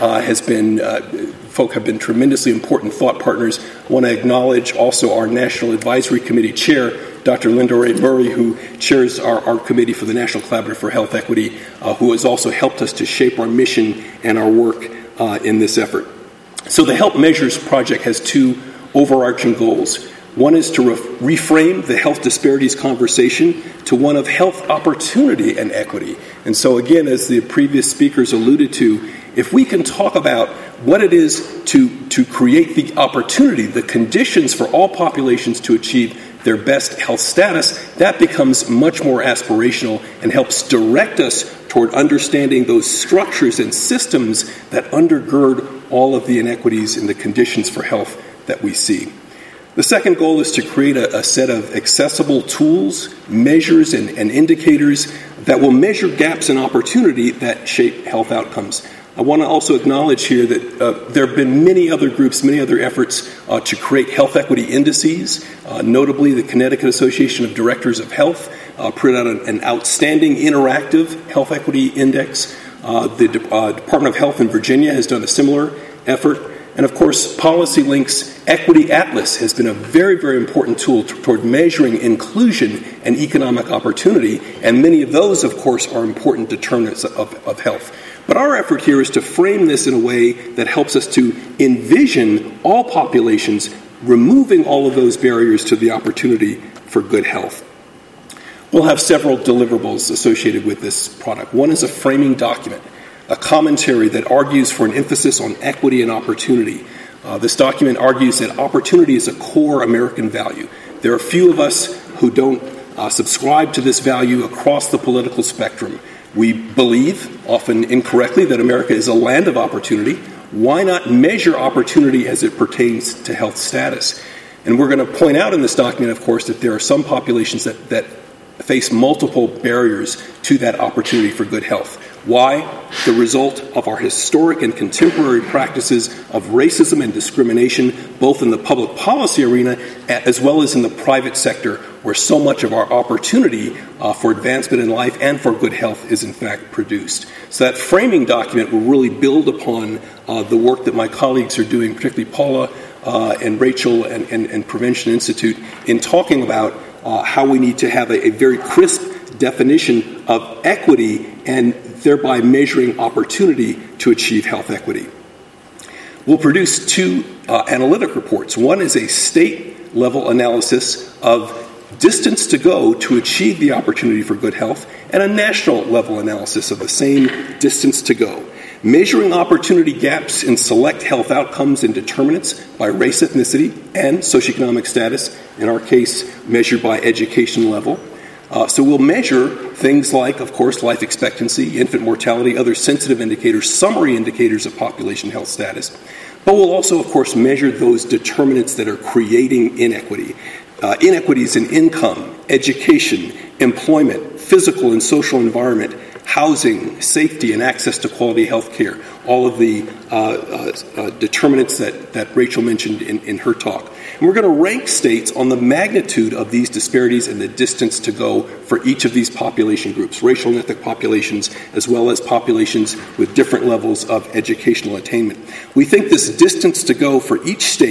folk have been tremendously important thought partners. I want to acknowledge also our National Advisory Committee Chair, Dr. Linda Ray Murray, who chairs our committee for the National Collaborative for Health Equity, who has also helped us to shape our mission and our work in this effort. So the HELP Measures Project has two overarching goals. One is to reframe the health disparities conversation to one of health opportunity and equity. And so again, as the previous speakers alluded to, if we can talk about what it is to create the opportunity, the conditions for all populations to achieve their best health status, that becomes much more aspirational and helps direct us toward understanding those structures and systems that undergird all of the inequities in the conditions for health that we see. The second goal is to create a set of accessible tools, measures, and indicators that will measure gaps in opportunity that shape health outcomes. I want to also acknowledge here that there have been many other groups, many other efforts to create health equity indices. Notably, the Connecticut Association of Directors of Health put out an outstanding interactive health equity index. The Department of Health in Virginia has done a similar effort. And of course, PolicyLink's Equity Atlas has been a very, very important tool toward measuring inclusion and economic opportunity. And many of those, of course, are important determinants of health. But our effort here is to frame this in a way that helps us to envision all populations removing all of those barriers to the opportunity for good health. We'll have several deliverables associated with this product. One is a framing document, a commentary that argues for an emphasis on equity and opportunity. This document argues that opportunity is a core American value. There are few of us who don't subscribe to this value across the political spectrum. We believe, often incorrectly, that America is a land of opportunity. Why not measure opportunity as it pertains to health status? And we're going to point out in this document, of course, that there are some populations that face multiple barriers to that opportunity for good health. Why? The result of our historic and contemporary practices of racism and discrimination, both in the public policy arena as well as in the private sector, where so much of our opportunity for advancement in life and for good health is in fact produced. So that framing document will really build upon the work that my colleagues are doing, particularly Paula and Rachel and Prevention Institute, in talking about how we need to have a very crisp definition of equity and thereby measuring opportunity to achieve health equity. We'll produce two analytic reports. One is a state-level analysis of distance to go to achieve the opportunity for good health, and a national-level analysis of the same distance to go, measuring opportunity gaps in select health outcomes and determinants by race, ethnicity, and socioeconomic status, in our case, measured by education level. So we'll measure things like, of course, life expectancy, infant mortality, other sensitive indicators, summary indicators of population health status. But we'll also, of course, measure those determinants that are creating inequity. Inequities in income, education, employment, physical and social environment, housing, safety, and access to quality health care, all of the determinants that Rachel mentioned in her talk. And we're going to rank states on the magnitude of these disparities and the distance to go for each of these population groups, racial and ethnic populations, as well as populations with different levels of educational attainment. We think this distance to go for each state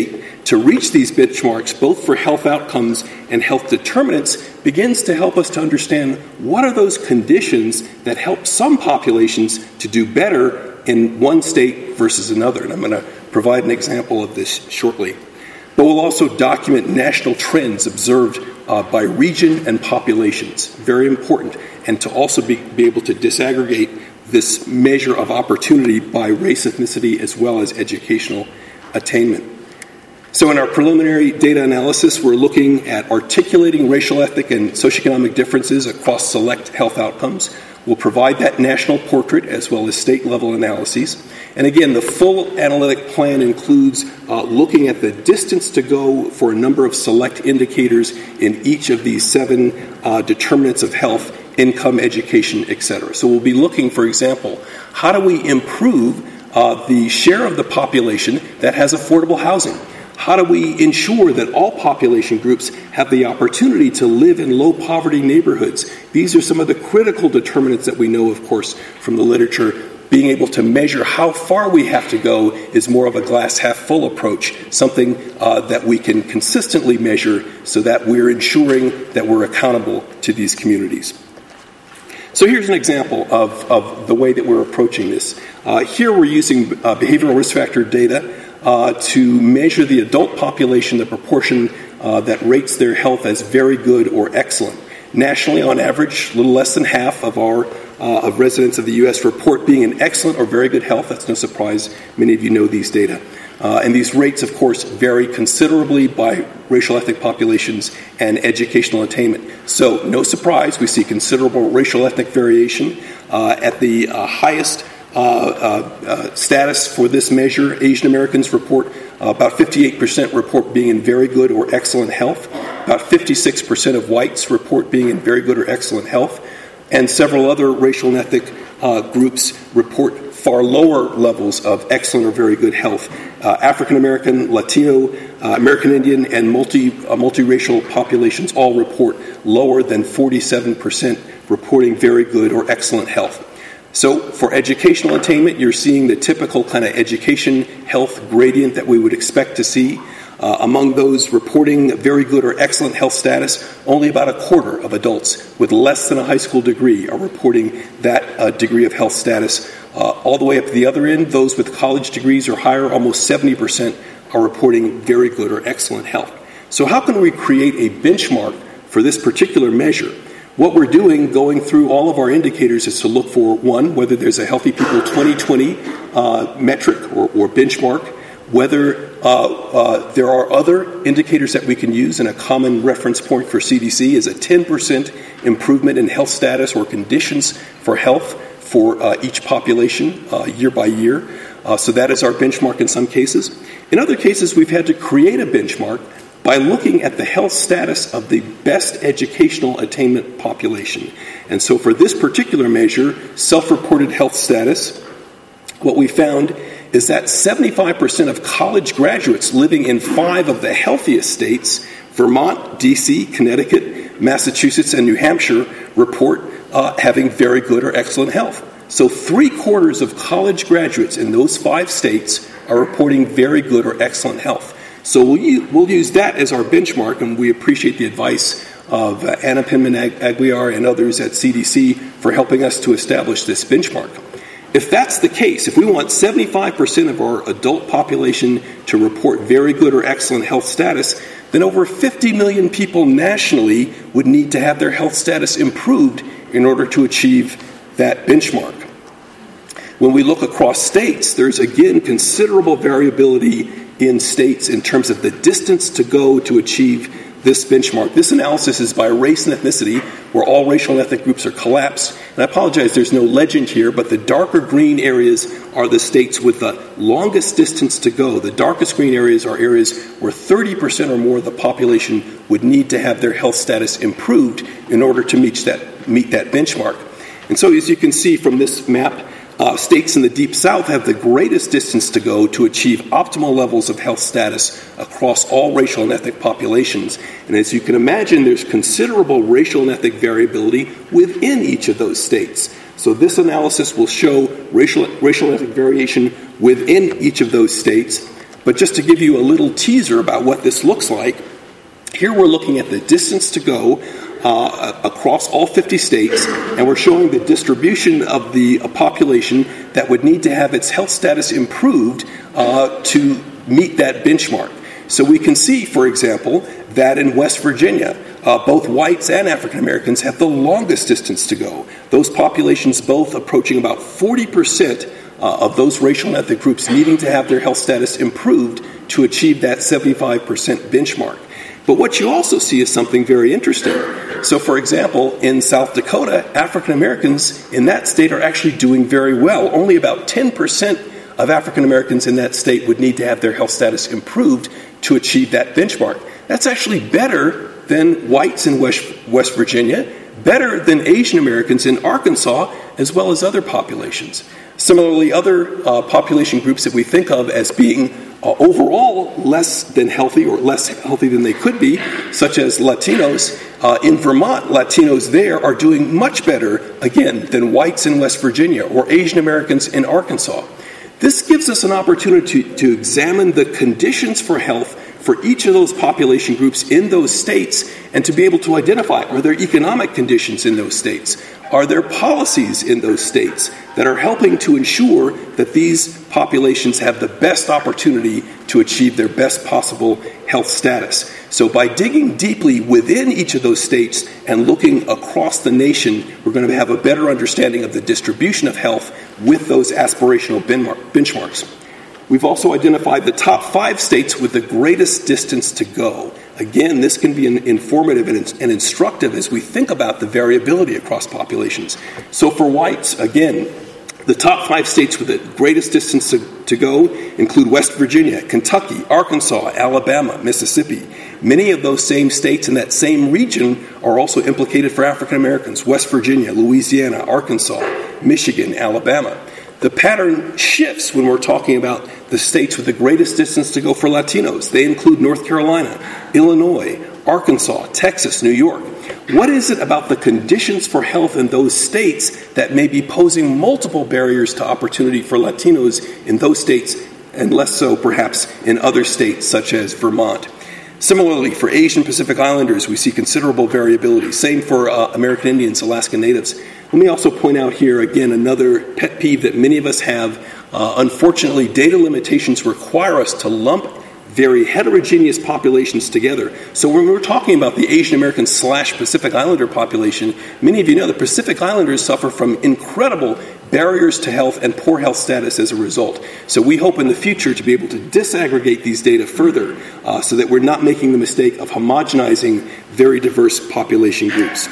to reach these benchmarks, both for health outcomes and health determinants, begins to help us to understand what are those conditions that help some populations to do better in one state versus another. And I'm going to provide an example of this shortly. But we'll also document national trends observed by region and populations. Very important. And to also be able to disaggregate this measure of opportunity by race, ethnicity, as well as educational attainment. So in our preliminary data analysis, we're looking at articulating racial, ethnic, and socioeconomic differences across select health outcomes. We'll provide that national portrait as well as state-level analyses. And again, the full analytic plan includes looking at the distance to go for a number of select indicators in each of these 7 determinants of health: income, education, etc. So we'll be looking, for example, how do we improve the share of the population that has affordable housing? How do we ensure that all population groups have the opportunity to live in low-poverty neighborhoods? These are some of the critical determinants that we know, of course, from the literature. Being able to measure how far we have to go is more of a glass-half-full approach, something that we can consistently measure so that we're ensuring that we're accountable to these communities. So here's an example of the way that we're approaching this. Here we're using behavioral risk factor data to measure the adult population, the proportion that rates their health as very good or excellent. Nationally, on average, a little less than half of our of residents of the U.S. report being in excellent or very good health. That's no surprise. Many of you know these data. And these rates, of course, vary considerably by racial ethnic populations and educational attainment. So, no surprise, we see considerable racial ethnic variation. At the highest status for this measure, Asian Americans report about 58% report being in very good or excellent health. About 56% of whites report being in very good or excellent health. And several other racial and ethnic groups report far lower levels of excellent or very good health. African American, Latino, American Indian, and multiracial populations all report lower than 47% reporting very good or excellent health. So for educational attainment, you're seeing the typical kind of education health gradient that we would expect to see. Among those reporting very good or excellent health status, only about a quarter of adults with less than a high school degree are reporting that degree of health status. All the way up to the other end, those with college degrees or higher, almost 70% are reporting very good or excellent health. So how can we create a benchmark for this particular measure? What we're doing, going through all of our indicators, is to look for, one, whether there's a Healthy People 2020 metric or benchmark, whether there are other indicators that we can use, and a common reference point for CDC is a 10% improvement in health status or conditions for health for each population year by year. So that is our benchmark in some cases. In other cases, we've had to create a benchmark by looking at the health status of the best educational attainment population. And so for this particular measure, self-reported health status, what we found is that 75% of college graduates living in 5 of the healthiest states, Vermont, D.C., Connecticut, Massachusetts, and New Hampshire, report having very good or excellent health. So 3/4 of college graduates in those 5 states are reporting very good or excellent health. So we'll use that as our benchmark, and we appreciate the advice of Anna Penman-Aguiar and others at CDC for helping us to establish this benchmark. If that's the case, if we want 75% of our adult population to report very good or excellent health status, then over 50 million people nationally would need to have their health status improved in order to achieve that benchmark. When we look across states, there's again considerable variability in states in terms of the distance to go to achieve this benchmark. This analysis is by race and ethnicity, where all racial and ethnic groups are collapsed. And I apologize, there's no legend here, but the darker green areas are the states with the longest distance to go. The darkest green areas are areas where 30% or more of the population would need to have their health status improved in order to meet that benchmark. And so as you can see from this map, states in the Deep South have the greatest distance to go to achieve optimal levels of health status across all racial and ethnic populations. And as you can imagine, there's considerable racial and ethnic variability within each of those states. So this analysis will show racial and ethnic variation within each of those states. But just to give you a little teaser about what this looks like, here we're looking at the distance to go across all 50 states, and we're showing the distribution of the population that would need to have its health status improved to meet that benchmark. So we can see, for example, that in West Virginia, both whites and African Americans have the longest distance to go. Those populations both approaching about 40% of those racial and ethnic groups needing to have their health status improved to achieve that 75% benchmark. But what you also see is something very interesting. So, for example, in South Dakota, African Americans in that state are actually doing very well. Only about 10% of African Americans in that state would need to have their health status improved to achieve that benchmark. That's actually better than whites in West Virginia, better than Asian Americans in Arkansas, as well as other populations. Similarly, other population groups that we think of as being overall less than healthy or less healthy than they could be, such as Latinos. In Vermont, Latinos there are doing much better, again, than whites in West Virginia or Asian Americans in Arkansas. This gives us an opportunity to examine the conditions for health for each of those population groups in those states and to be able to identify, are there economic conditions in those states? Are there policies in those states that are helping to ensure that these populations have the best opportunity to achieve their best possible health status? So by digging deeply within each of those states and looking across the nation, we're going to have a better understanding of the distribution of health with those aspirational benchmarks. We've also identified the top 5 states with the greatest distance to go. Again, this can be informative and instructive as we think about the variability across populations. So for whites, again, the top 5 states with the greatest distance to go include West Virginia, Kentucky, Arkansas, Alabama, Mississippi. Many of those same states in that same region are also implicated for African Americans: West Virginia, Louisiana, Arkansas, Michigan, Alabama. The pattern shifts when we're talking about the states with the greatest distance to go for Latinos. They include North Carolina, Illinois, Arkansas, Texas, New York. What is it about the conditions for health in those states that may be posing multiple barriers to opportunity for Latinos in those states, and less so perhaps in other states such as Vermont? Similarly, for Asian Pacific Islanders, we see considerable variability. Same for American Indians, Alaska Natives. Let me also point out here, again, another pet peeve that many of us have. Unfortunately, data limitations require us to lump very heterogeneous populations together. So when we're talking about the Asian American / Pacific Islander population, many of you know the Pacific Islanders suffer from incredible barriers to health and poor health status as a result. So we hope in the future to be able to disaggregate these data further so that we're not making the mistake of homogenizing very diverse population groups.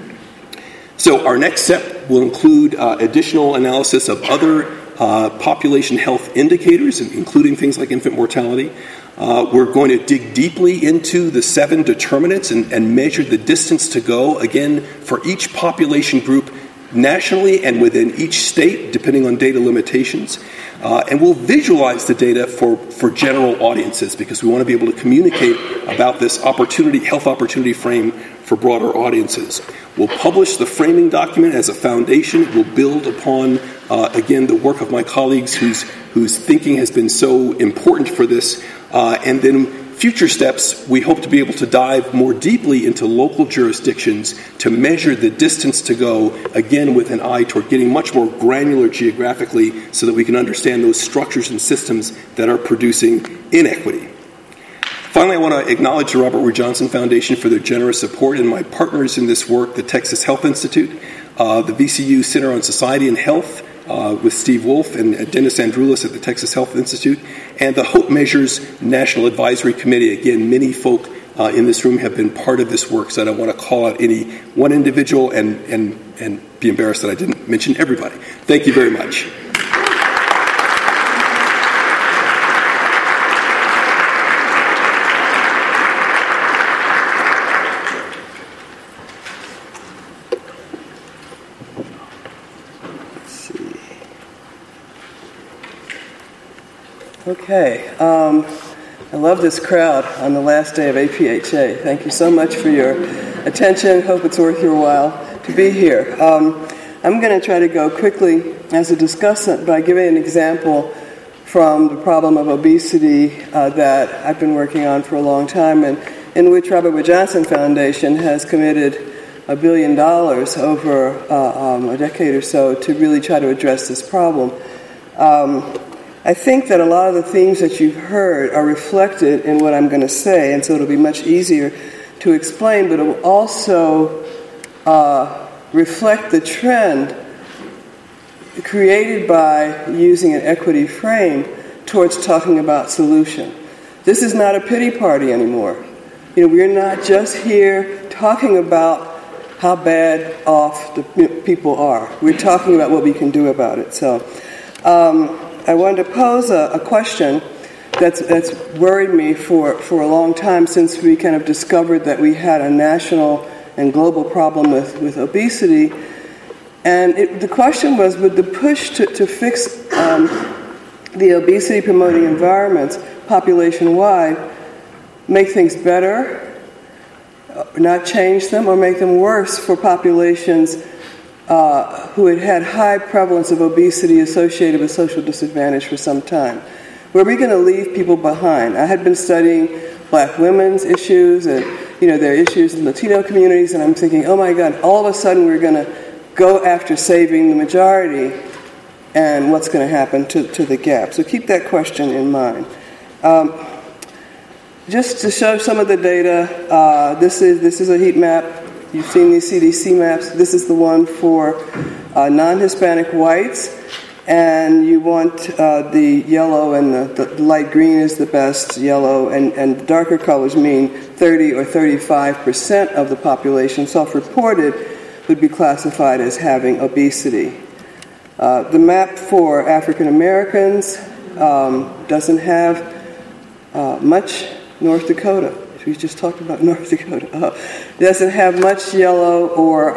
So our next step will include additional analysis of other population health indicators, including things like infant mortality. We're going to dig deeply into the 7 determinants and measure the distance to go, again, for each population group nationally and within each state, depending on data limitations. And we'll visualize the data for general audiences because we want to be able to communicate about this health opportunity frame for broader audiences. We'll publish the framing document as a foundation. It will build upon, again, the work of my colleagues whose thinking has been so important for this. And then future steps, we hope to be able to dive more deeply into local jurisdictions to measure the distance to go, again, with an eye toward getting much more granular geographically so that we can understand those structures and systems that are producing inequity. Finally, I want to acknowledge the Robert Wood Johnson Foundation for their generous support and my partners in this work, the Texas Health Institute, the VCU Center on Society and Health, with Steve Wolf and Dennis Androulis at the Texas Health Institute, and the Hope Measures National Advisory Committee. Again, many folk in this room have been part of this work, so I don't want to call out any one individual and be embarrassed that I didn't mention everybody. Thank you very much. Okay, I love this crowd on the last day of APHA. Thank you so much for your attention. Hope it's worth your while to be here. I'm going to try to go quickly as a discussant by giving an example from the problem of obesity that I've been working on for a long time, and in which Robert Wood Johnson Foundation has committed $1 billion over a decade or so to really try to address this problem. I think that a lot of the themes that you've heard are reflected in what I'm going to say, and so it'll be much easier to explain, but it will also reflect the trend created by using an equity frame towards talking about solution. This is not a pity party anymore. We're not just here talking about how bad off the people are. We're talking about what we can do about it. So I wanted to pose a question that's worried me for a long time, since we kind of discovered that we had a national and global problem with obesity. And the question was, would the push to fix the obesity-promoting environments population-wide make things better, not change them, or make them worse for populations who had high prevalence of obesity associated with social disadvantage for some time? Were we going to leave people behind? I had been studying black women's issues and their issues in Latino communities, and I'm thinking, oh my God, all of a sudden we're going to go after saving the majority, and what's going to happen to the gap? So keep that question in mind. Just to show some of the data, this is a heat map. You've seen these CDC maps. This is the one for non-Hispanic whites, and you want the yellow, and the light green is the best yellow, and the darker colors mean 30 or 35% of the population self-reported would be classified as having obesity. The map for African Americans doesn't have much. North Dakota, we just talked about North Dakota, doesn't have much yellow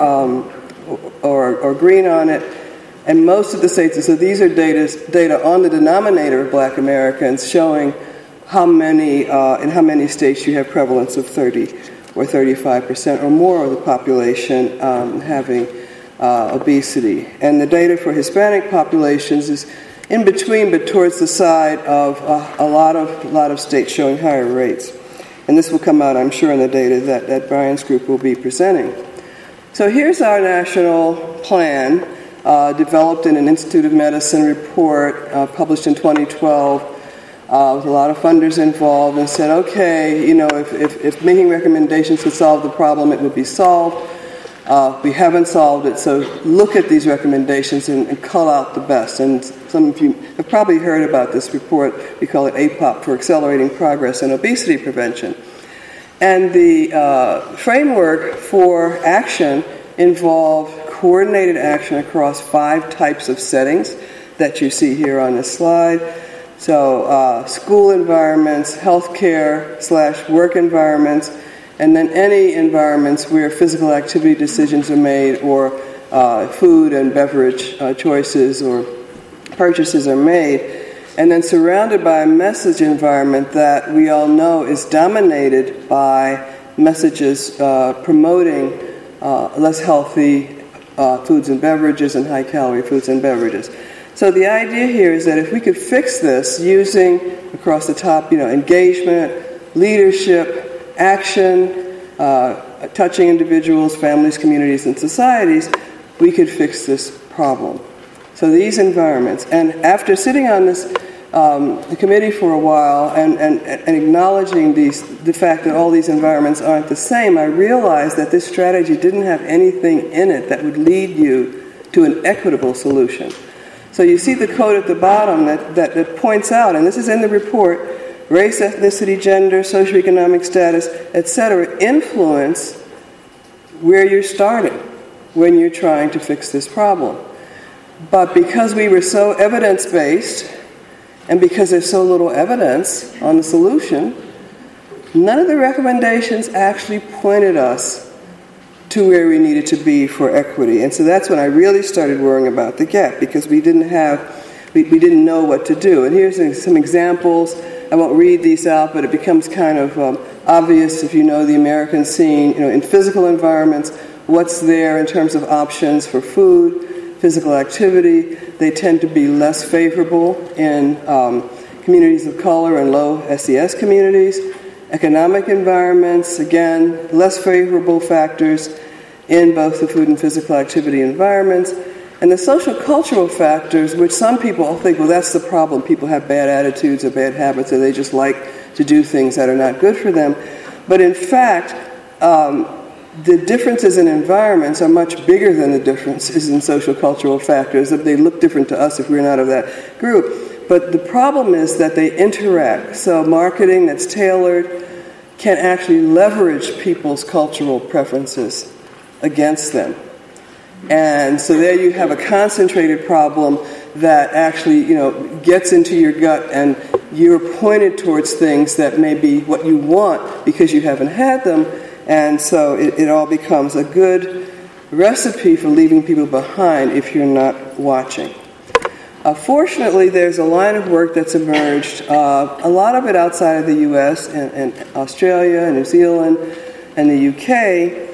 or green on it, and most of the states. So these are data on the denominator of Black Americans, showing how many in how many states you have prevalence of 30 or 35% or more of the population having obesity. And the data for Hispanic populations is in between, but towards the side of a lot of states showing higher rates. And this will come out, I'm sure, in the data that Brian's group will be presenting. So here's our national plan, developed in an Institute of Medicine report published in 2012, with a lot of funders involved, and said, okay, if making recommendations to solve the problem, it would be solved. We haven't solved it, so look at these recommendations and cull out the best. And some of you have probably heard about this report. We call it APOP, for Accelerating Progress in Obesity Prevention. And the framework for action involved coordinated action across 5 types of settings that you see here on this slide. So school environments, healthcare/work environments, and then any environments where physical activity decisions are made, or food and beverage choices or purchases are made, and then surrounded by a message environment that we all know is dominated by messages promoting less healthy foods and beverages and high-calorie foods and beverages. So the idea here is that if we could fix this using, across the top, engagement, leadership, action, touching individuals, families, communities, and societies, we could fix this problem. So these environments, and after sitting on this committee for a while and acknowledging the fact that all these environments aren't the same, I realized that this strategy didn't have anything in it that would lead you to an equitable solution. So you see the code at the bottom that points out, and this is in the report, race, ethnicity, gender, socioeconomic status, etc., influence where you're starting when you're trying to fix this problem. But because we were so evidence-based, and because there's so little evidence on the solution, none of the recommendations actually pointed us to where we needed to be for equity. And so that's when I really started worrying about the gap, because we didn't know what to do. And here's some examples. I won't read these out, but it becomes kind of obvious if you know the American scene. In physical environments, what's there in terms of options for food, physical activity. They tend to be less favorable in communities of color and low SES communities. Economic environments, again, less favorable factors in both the food and physical activity environments. And the social cultural factors, which some people think, well, that's the problem. People have bad attitudes or bad habits, or they just like to do things that are not good for them. But in fact, the differences in environments are much bigger than the differences in social cultural factors. They look different to us if we're not of that group. But the problem is that they interact. So marketing that's tailored can actually leverage people's cultural preferences against them. And so there you have a concentrated problem that actually, gets into your gut, and you're pointed towards things that may be what you want because you haven't had them. And so it all becomes a good recipe for leaving people behind if you're not watching. Fortunately, there's a line of work that's emerged, a lot of it outside of the U.S. and Australia and New Zealand and the UK,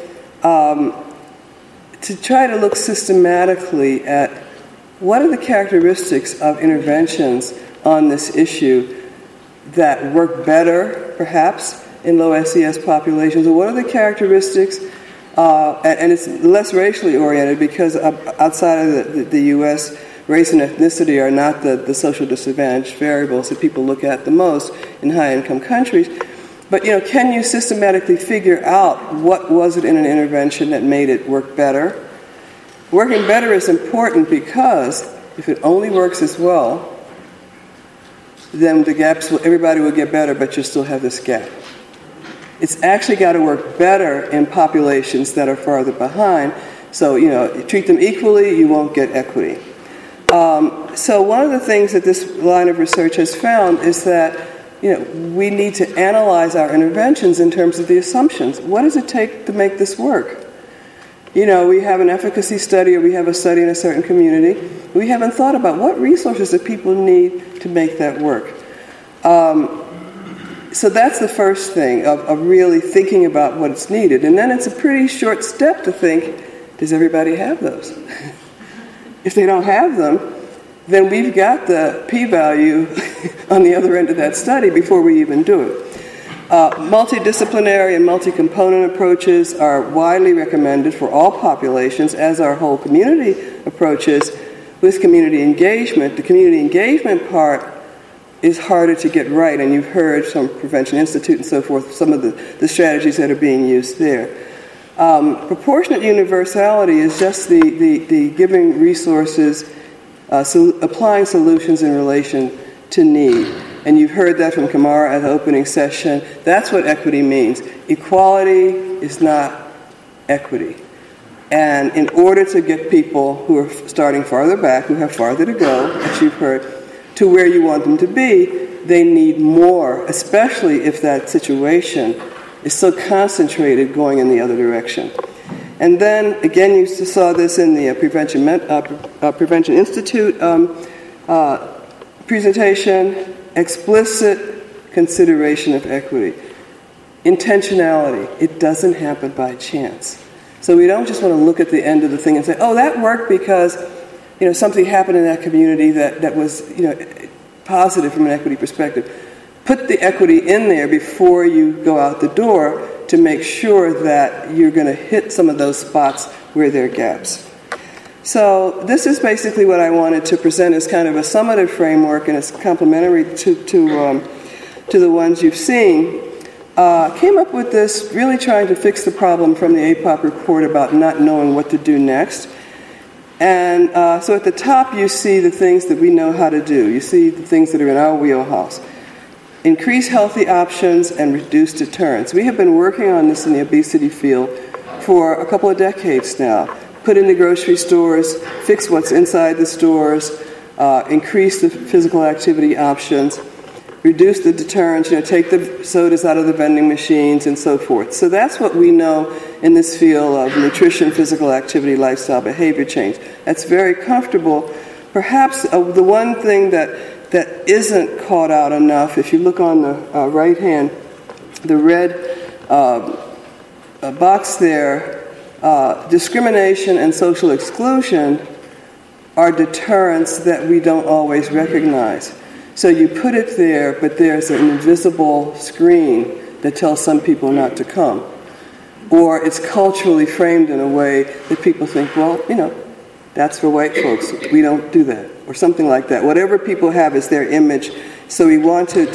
to try to look systematically at what are the characteristics of interventions on this issue that work better, perhaps, in low SES populations, or what are the characteristics, and it's less racially oriented because outside of the U.S., race and ethnicity are not the social disadvantage variables that people look at the most in high-income countries. But, can you systematically figure out what was it in an intervention that made it work better? Working better is important because if it only works as well, then the gaps, everybody will get better, but you'll still have this gap. It's actually got to work better in populations that are farther behind. So, treat them equally, you won't get equity. So one of the things that this line of research has found is that, we need to analyze our interventions in terms of the assumptions. What does it take to make this work? We have an efficacy study or we have a study in a certain community. We haven't thought about what resources do people need to make that work. So that's the first thing of really thinking about what's needed. And then it's a pretty short step to think, does everybody have those? If they don't have them, then we've got the p-value on the other end of that study before we even do it. Multidisciplinary and multi-component approaches are widely recommended for all populations, as are whole community approaches with community engagement. The community engagement part is harder to get right, and you've heard from Prevention Institute and so forth, some of the strategies that are being used there. Proportionate universality is just the giving resources, applying solutions in relation to need. And you've heard that from Kamara at the opening session. That's what equity means. Equality is not equity. And in order to get people who are starting farther back, who have farther to go, as you've heard, to where you want them to be, they need more, especially if that situation is so concentrated going in the other direction. And then, again, you saw this in the Prevention Institute presentation, explicit consideration of equity. Intentionality. It doesn't happen by chance. So we don't just want to look at the end of the thing and say, oh, that worked because something happened in that community that was positive from an equity perspective. Put the equity in there before you go out the door to make sure that you're going to hit some of those spots where there are gaps. So this is basically what I wanted to present as kind of a summative framework, and it's complementary to the ones you've seen. Came up with this really trying to fix the problem from the APOP report about not knowing what to do next. And so at the top you see the things that we know how to do. You see the things that are in our wheelhouse. Increase healthy options and reduce deterrence. We have been working on this in the obesity field for a couple of decades now. Put in the grocery stores, fix what's inside the stores, increase the physical activity options, reduce the deterrence, take the sodas out of the vending machines and so forth. So that's what we know in this field of nutrition, physical activity, lifestyle, behavior change. That's very comfortable. Perhaps the one thing that isn't called out enough, if you look on the right hand, the red box there, discrimination and social exclusion are deterrents that we don't always recognize. So you put it there, but there's an invisible screen that tells some people not to come. Or it's culturally framed in a way that people think, well, that's for white folks. We don't do that. Or something like that. Whatever people have is their image. So we wanted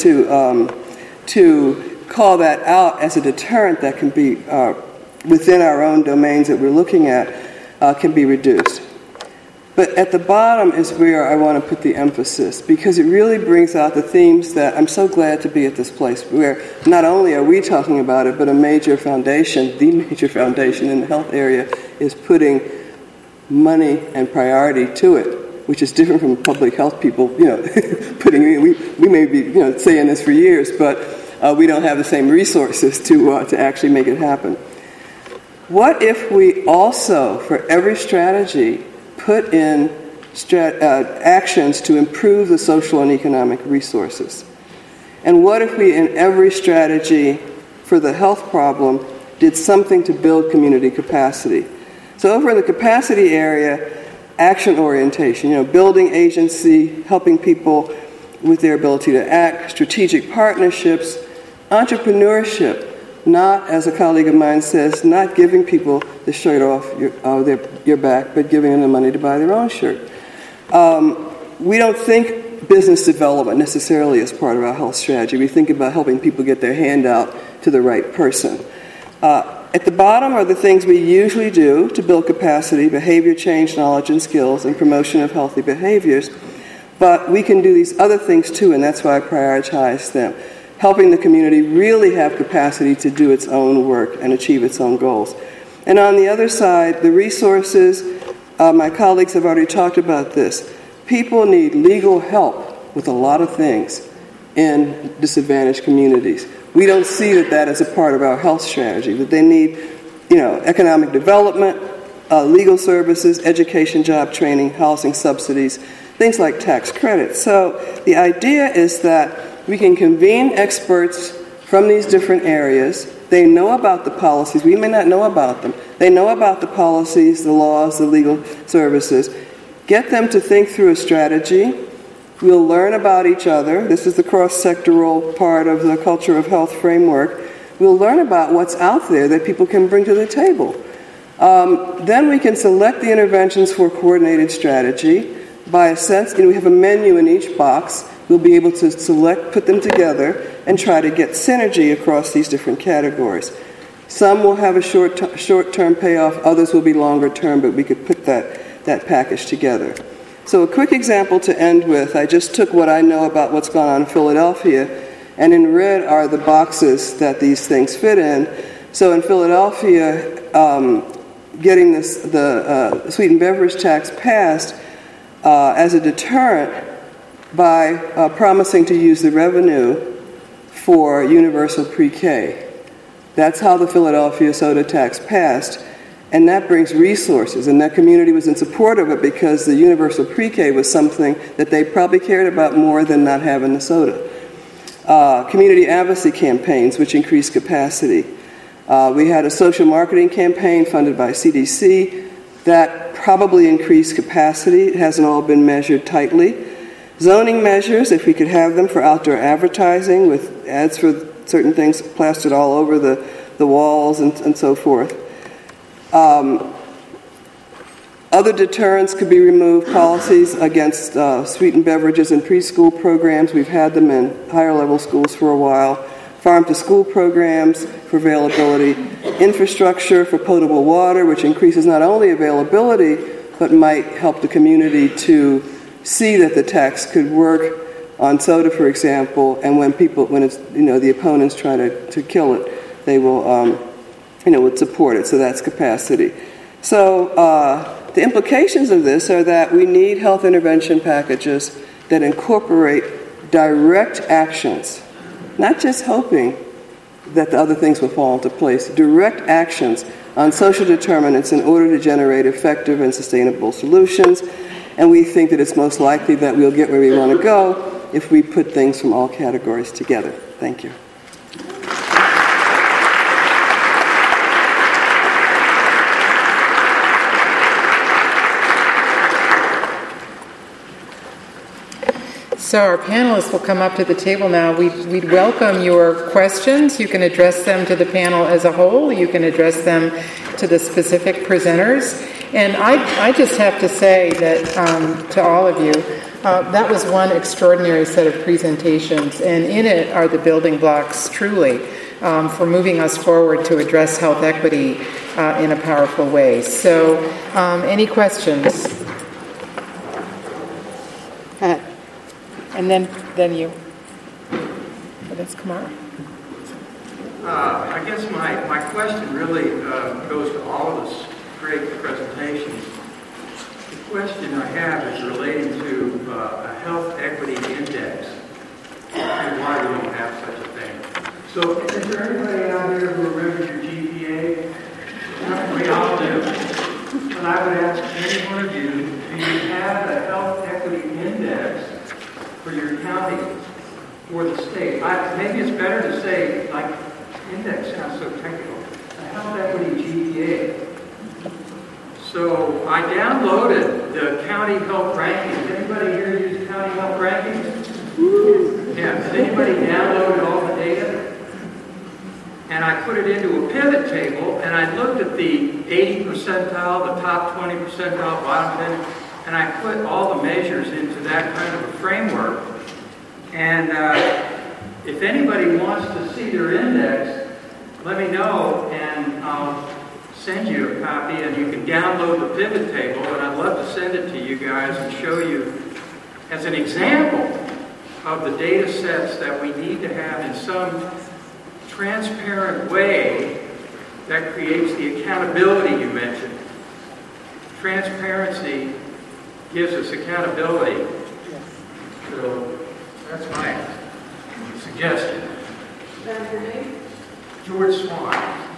to call that out as a deterrent that can be, within our own domains that we're looking at, can be reduced. But at the bottom is where I want to put the emphasis, because it really brings out the themes that I'm so glad to be at this place, where not only are we talking about it, but a major foundation, the major foundation in the health area, is putting money and priority to it, which is different from public health people, putting in. We may be, saying this for years, but we don't have the same resources to actually make it happen. What if we also, for every strategy, put in actions to improve the social and economic resources? And what if we, in every strategy for the health problem, did something to build community capacity? So over in the capacity area, action orientation, building agency, helping people with their ability to act, strategic partnerships, entrepreneurship, not, as a colleague of mine says, not giving people the shirt off your back, but giving them the money to buy their own shirt. We don't think business development necessarily as part of our health strategy. We think about helping people get their hand out to the right person. At the bottom are the things we usually do to build capacity, behavior change, knowledge and skills, and promotion of healthy behaviors. But we can do these other things too, and that's why I prioritize them. Helping the community really have capacity to do its own work and achieve its own goals. And on the other side, the resources, my colleagues have already talked about this. People need legal help with a lot of things in disadvantaged communities. We don't see that as a part of our health strategy, that they need, economic development, legal services, education, job training, housing subsidies, things like tax credits. So the idea is that we can convene experts from these different areas. They know about the policies. We may not know about them. They know about the policies, the laws, the legal services. Get them to think through a strategy. We'll learn about each other. This is the cross-sectoral part of the Culture of Health framework. We'll learn about what's out there that people can bring to the table. Then we can select the interventions for coordinated strategy. By a sense, we have a menu in each box. We'll be able to select, put them together, and try to get synergy across these different categories. Some will have a short-term payoff, others will be longer-term, but we could put that package together. So a quick example to end with, I just took what I know about what's gone on in Philadelphia, and in red are the boxes that these things fit in. So in Philadelphia, getting the sweetened beverage tax passed as a deterrent by promising to use the revenue for universal pre-K. That's how the Philadelphia soda tax passed, and that brings resources, and that community was in support of it because the universal pre-K was something that they probably cared about more than not having the soda. Community advocacy campaigns, which increased capacity. We had a social marketing campaign funded by CDC that probably increased capacity. It hasn't all been measured tightly. Zoning measures, if we could have them for outdoor advertising with ads for certain things plastered all over the walls and so forth. Other deterrents could be removed. Policies against sweetened beverages in preschool programs. We've had them in higher level schools for a while. Farm-to-school programs for availability. Infrastructure for potable water, which increases not only availability, but might help the community to see that the tax could work on soda, for example, and when it's, the opponents try to kill it, they will, would support it. So that's capacity. So the implications of this are that we need health intervention packages that incorporate direct actions, not just hoping that the other things will fall into place, direct actions on social determinants in order to generate effective and sustainable solutions. And we think that it's most likely that we'll get where we want to go if we put things from all categories together. Thank you. So our panelists will come up to the table now. We'd welcome your questions. You can address them to the panel as a whole. You can address them to the specific presenters. And I just have to say that to all of you, that was one extraordinary set of presentations. And in it are the building blocks, truly, for moving us forward to address health equity in a powerful way. So any questions? Go ahead. And then you. Oh, that's Kamara. I guess my question really goes to all of us. Great presentations. The question I have is relating to a health equity index and why we don't have such a thing. So is there anybody out here who remembers your GPA? We all do. But I would ask any one of you, do you have a health equity index for your county or the state? Maybe it's better to say, like, index sounds so technical, a health equity GPA. So I downloaded the county health rankings. Anybody here use county health rankings? Yeah. Has anybody downloaded all the data? And I put it into a pivot table, and I looked at the 80 percentile, the top 20 percentile, bottom 10, and I put all the measures into that kind of a framework. And if anybody wants to see their index, let me know, and I'll send you a copy, and you can download the pivot table, and I'd love to send it to you guys and show you as an example of the data sets that we need to have in some transparent way that creates the accountability you mentioned. Transparency gives us accountability. So that's my suggestion. And your name? George Swan.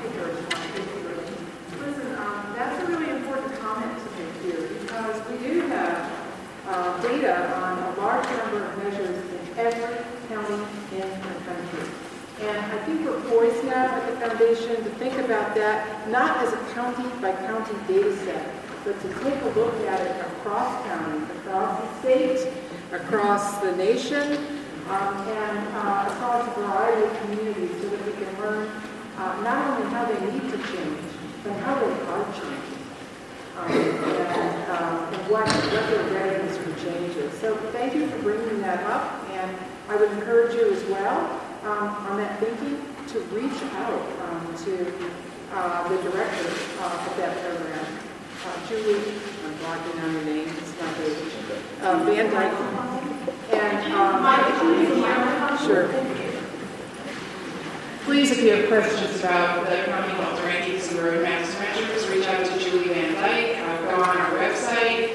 Listen, that's a really important comment to make here, because we do have data on a large number of measures in every county in the country. And I think we're poised now at the foundation to think about that not as a county-by-county data set, but to take a look at it across counties, across the state, across the nation, and across a variety of communities, so that we can learn not only how they need to change, but how they are changing, and what their readiness for change is. So thank you for bringing that up, and I would encourage you as well on that thinking to reach out to the director of that program, Julie. I'm blocking on your name. It's not very Van Dyke. And sure. Please, if you have questions about the county health rankings and roadmaps measures, reach out to Julie Van Dyke. Go on our website,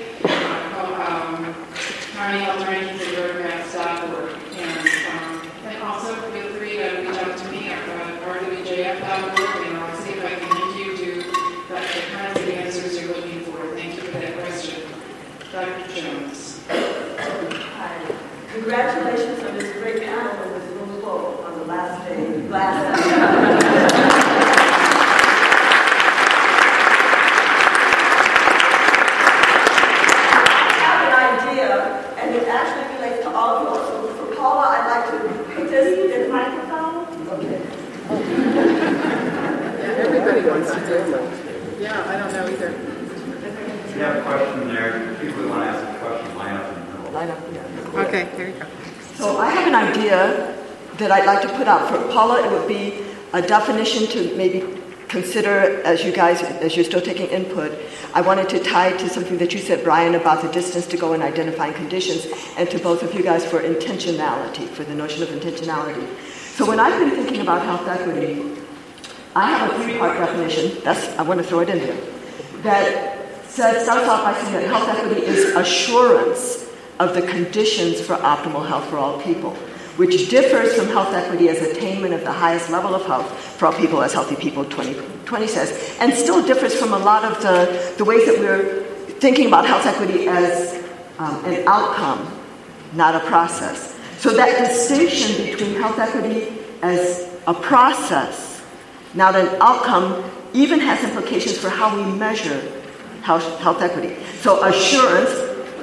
countyhealthrankings@roadmaps.org. And also feel free to reach out to me at rwjf.org, and I'll see if I can link you to the kinds of answers you're looking for. Thank you for that question. Dr. Jones. Hi. Congratulations on this great panel and this room full on the last day. I have an idea, and it actually relates to all of you. So for Paula, I'd like to put this in the microphone. Okay. Yeah, everybody wants to do it. Yeah, I don't know either. If you have a question there, people who want to ask a question, line up in the middle. Line up, yeah. Okay, here you go. So I have an idea that I'd like to put out. For Paula, it would be a definition to maybe consider as you're still taking input. I wanted to tie to something that you said, Brian, about the distance to go in identifying conditions, and to both of you guys for intentionality, for the notion of intentionality. So when I've been thinking about health equity, I have a 3-part definition. I want to throw it in there. That starts off by saying that health equity is assurance of the conditions for optimal health for all people, which differs from health equity as attainment of the highest level of health for all people, as Healthy People 2020 says, and still differs from a lot of the ways that we're thinking about health equity as an outcome, not a process. So that distinction between health equity as a process, not an outcome, even has implications for how we measure health equity. So assurance,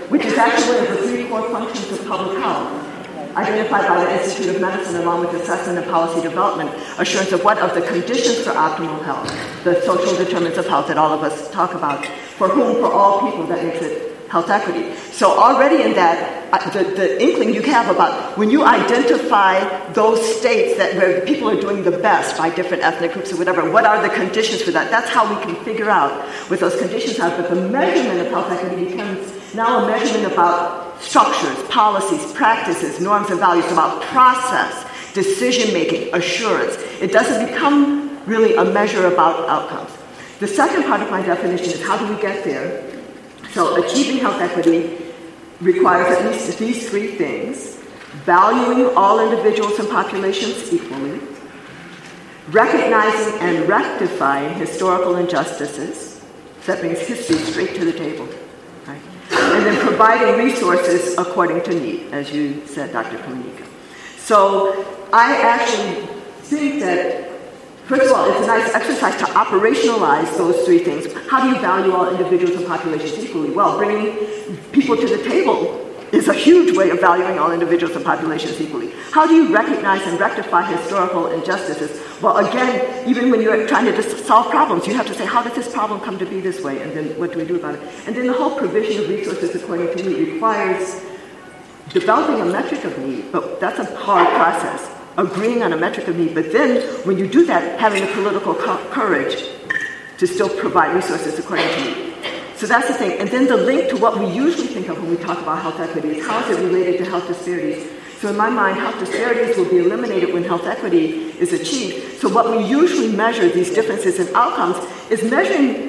which is actually one of the 3 core functions of public health, identified by the Institute of Medicine along with assessment and policy development, assurance of what of the conditions for optimal health, the social determinants of health that all of us talk about, for whom, for all people, that makes it health equity. So already in that, the inkling you have about when you identify those states that where people are doing the best by different ethnic groups or whatever, what are the conditions for that? That's how we can figure out what those conditions are. But the measurement of health equity becomes now a measurement about structures, policies, practices, norms and values, about process, decision-making, assurance. It doesn't become really a measure about outcomes. The second part of my definition is how do we get there? So achieving health equity requires at least these 3 things: valuing all individuals and populations equally, recognizing and rectifying historical injustices. So that brings history straight to the table. Right? And then providing resources according to need, as you said, Dr. Konica. So I actually think that, first of all, it's a nice exercise to operationalize those 3 things. How do you value all individuals and populations equally? Well, bringing people to the table is a huge way of valuing all individuals and populations equally. How do you recognize and rectify historical injustices? Well, again, even when you're trying to solve problems, you have to say, how did this problem come to be this way? And then what do we do about it? And then the whole provision of resources according to need requires developing a metric of need, but that's a hard process. Agreeing on a metric of need, but then when you do that, having the political courage to still provide resources according to need. So that's the thing. And then the link to what we usually think of when we talk about health equity is how is it related to health disparities. So in my mind, health disparities will be eliminated when health equity is achieved. So what we usually measure, these differences in outcomes, is measuring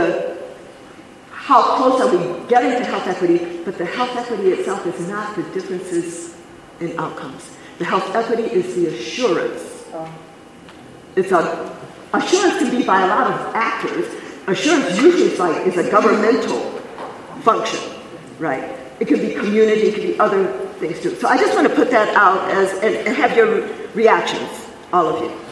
how close are we getting to health equity, but the health equity itself is not the differences in outcomes. The health equity is the assurance. Assurance can be by a lot of actors. Assurance usually is a governmental function, right? It can be community, it can be other things too. So I just want to put that out and have your reactions, all of you.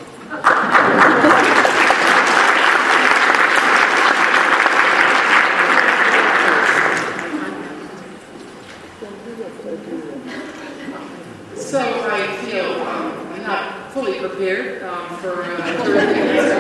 So I feel I'm not fully prepared for everything that's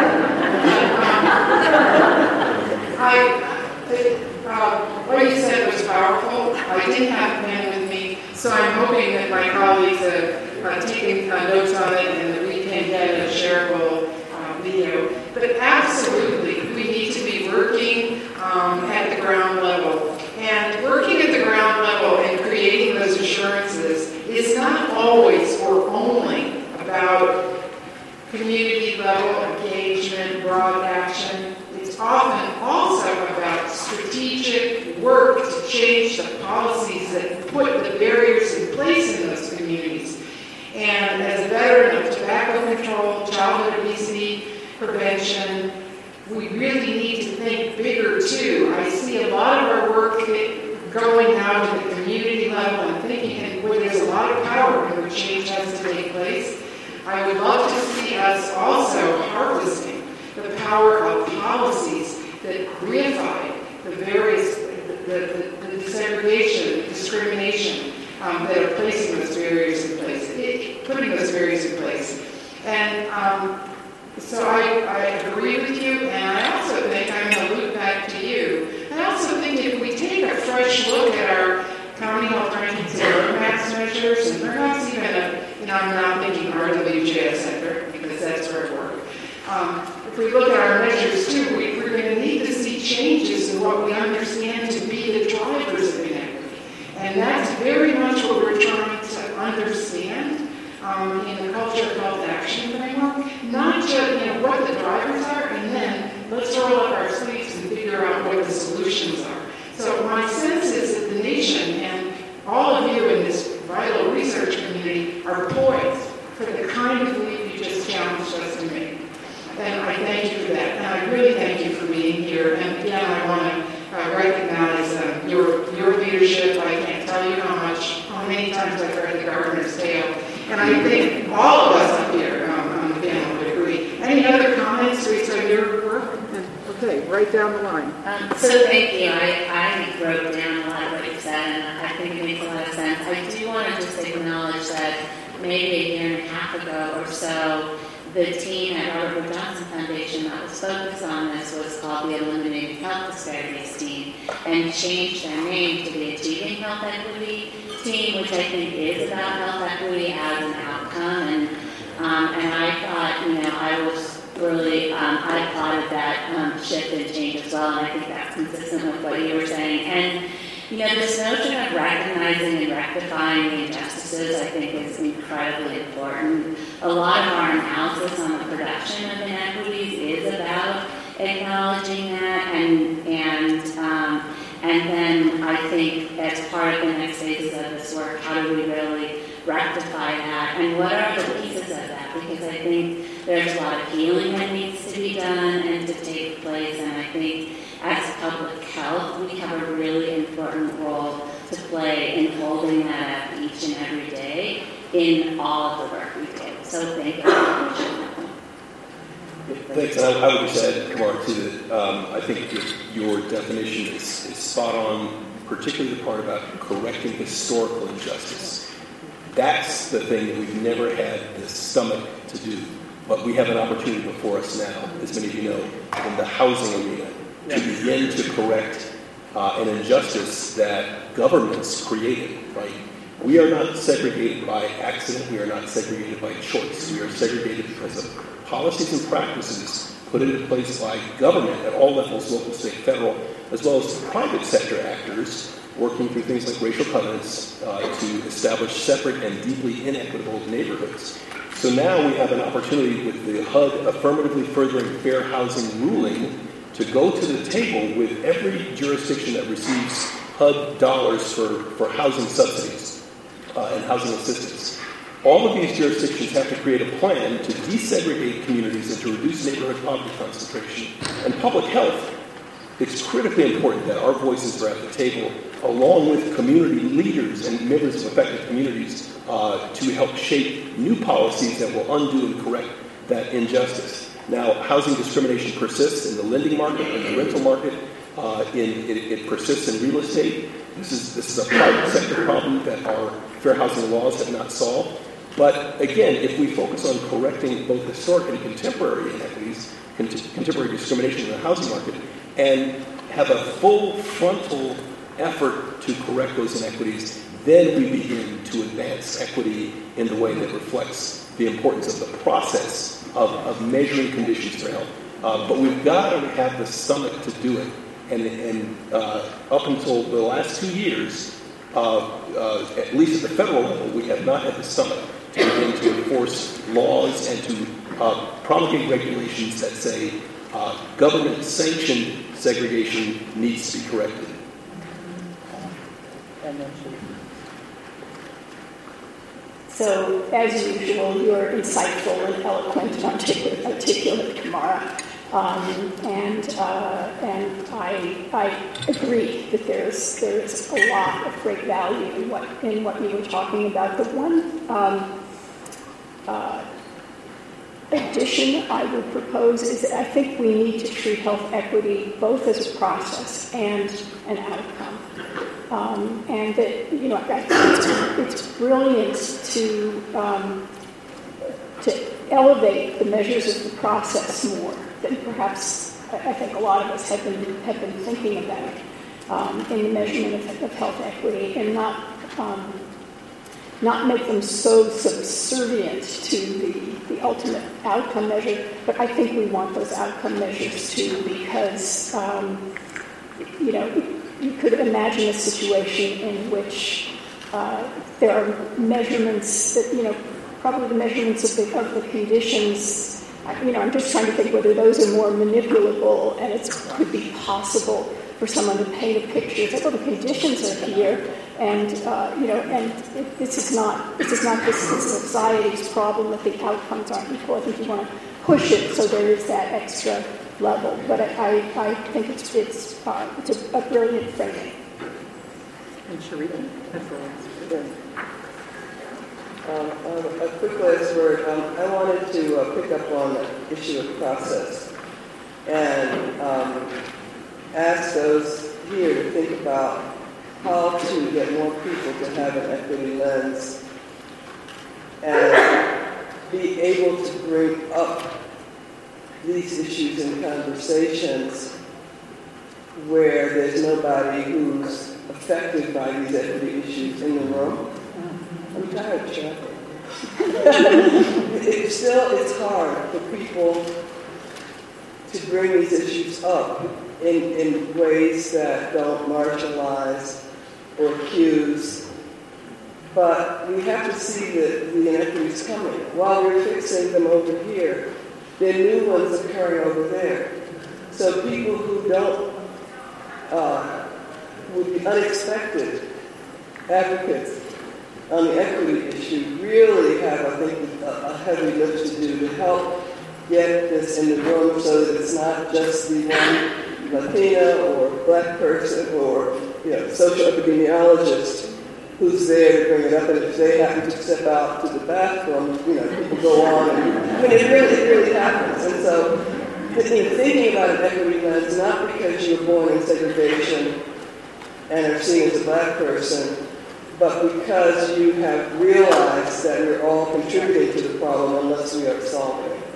what you said was powerful. I didn't have a pen with me, so I'm hoping that my colleagues have taken notes on it and that we can get a shareable video. But absolutely, we need to be working at the ground level. And working at the ground level and creating those assurances is not always or only about community level engagement, broad action. It's often also about strategic work to change the policies that put the barriers in place in those communities. And as a veteran of tobacco control, childhood obesity prevention, we really need to think bigger too. I see a lot of our work going out to the community level and thinking where there's a lot of power where change has to take place. I would love to see us also harvesting the power of policies that reify the various, the desegregation, discrimination that are placing those barriers in place, putting those barriers in place. And so I agree with you, and I also think, I'm going to loop back to you, I also think if we take a fresh look at our county health rankings and roadmaps measures, and perhaps even I'm not thinking RWJS Center, because that's where I work. If we look at our measures too, we're going to need to see changes in what we understand to be the drivers of inequity. And that's very much what we're trying to understand in the culture of health action framework. Not just what the drivers are, and then let's roll up our sleeves and figure out what the solutions are. So my sense is that the nation and all of you in this vital research community are poised for the kind of leap you just challenged us to make. And I thank you for that. And I really thank you for being here. And again, I want to recognize your leadership. I can't tell you how many times I've read The Gardener's Tale. And I think all of us up here on the panel would agree. Any other comments based on your work? Okay, right down the line. So thank you. I wrote down a lot of what you said, and I think it makes a lot of sense. I do want to just acknowledge that maybe a year and a half ago or so, the team at Robert Wood Johnson Foundation that was focused on this was called the Eliminating Health Disparities Team, and changed their name to the Achieving Health Equity Team, which I think is about health equity as an outcome. And I thought, I was really, I applauded that shift and change as well, and I think that's consistent with what you were saying. And this notion of recognizing and rectifying the injustices, I think, is incredibly important. A lot of our analysis on the production of inequities is about acknowledging that, and then I think as part of the next phases of this work, how do we really rectify that, and what are the pieces of that? Because I think there's a lot of healing that needs to be done and to take place, and I think as public health, we have a really important role to play in holding that up each and every day in all of the work we do. So thank you for that. Thanks. I would just add, Kamar, too, that I think your definition is spot on, particularly the part about correcting historical injustice. That's the thing that we've never had the stomach to do. But we have an opportunity before us now, as many of you know, in the housing arena, to begin to correct an injustice that governments created, right? We are not segregated by accident. We are not segregated by choice. We are segregated because of policies and practices put into place by government at all levels, local, state, federal, as well as private sector actors working through things like racial covenants to establish separate and deeply inequitable neighborhoods. So now we have an opportunity with the HUD affirmatively furthering fair housing ruling to go to the table with every jurisdiction that receives HUD dollars for housing subsidies and housing assistance. All of these jurisdictions have to create a plan to desegregate communities and to reduce neighborhood poverty concentration. And public health, it's critically important that our voices are at the table, along with community leaders and members of affected communities, to help shape new policies that will undo and correct that injustice. Now, housing discrimination persists in the lending market, in the rental market, it persists in real estate. This is a private sector problem that our fair housing laws have not solved. But again, if we focus on correcting both historic and contemporary inequities, contemporary discrimination in the housing market, and have a full frontal effort to correct those inequities, then we begin to advance equity in the way that reflects the importance of the process of measuring conditions for health. But we've got to have the stomach to do it. And up until the last 2 years, at least at the federal level, we have not had the stomach to begin to enforce laws and to promulgate regulations that say government-sanctioned segregation needs to be corrected. So, as usual, you're insightful and eloquent and articulate, Kamara. And I agree that there's a lot of great value in what you were talking about. The one addition I would propose is that I think we need to treat health equity both as a process and an outcome. And that, I think it's brilliant to elevate the measures of the process more than perhaps I think a lot of us have been thinking about in the measurement of health equity, and not make them so subservient to the ultimate outcome measure. But I think we want those outcome measures too, because you could imagine a situation in which there are measurements that, probably the measurements of the conditions. I'm just trying to think whether those are more manipulable, and it could be possible for someone to paint a picture. It's like, well, the conditions are here, and this is not this society's problem that the outcomes aren't equal. I think you want to push it so there is that extra level. But I think it's a brilliant framing. And Sharika? A quick last word. I wanted to pick up on the issue of process. And about how to get more people to have an equity lens and be able to bring up these issues in conversations where there's nobody who's affected by these equity issues in the room. I'm tired of chatting. It's hard for people to bring these issues up in ways that don't marginalize or accuse. But we have to see the inequities coming. While we're fixing them over here, there are new ones occurring over there. So people who don't, would be unexpected advocates on the equity issue really have, I think, a heavy lift to do to help get this in the room so that it's not just the one Latina or black person or social epidemiologist who's there to bring it up, and if they happen to step out to the bathroom, people go on. And, it really happens. And so, thinking about an equity lens, not because you were born in segregation and are seen as a black person, but because you have realized that we're all contributing to the problem unless we are solving it.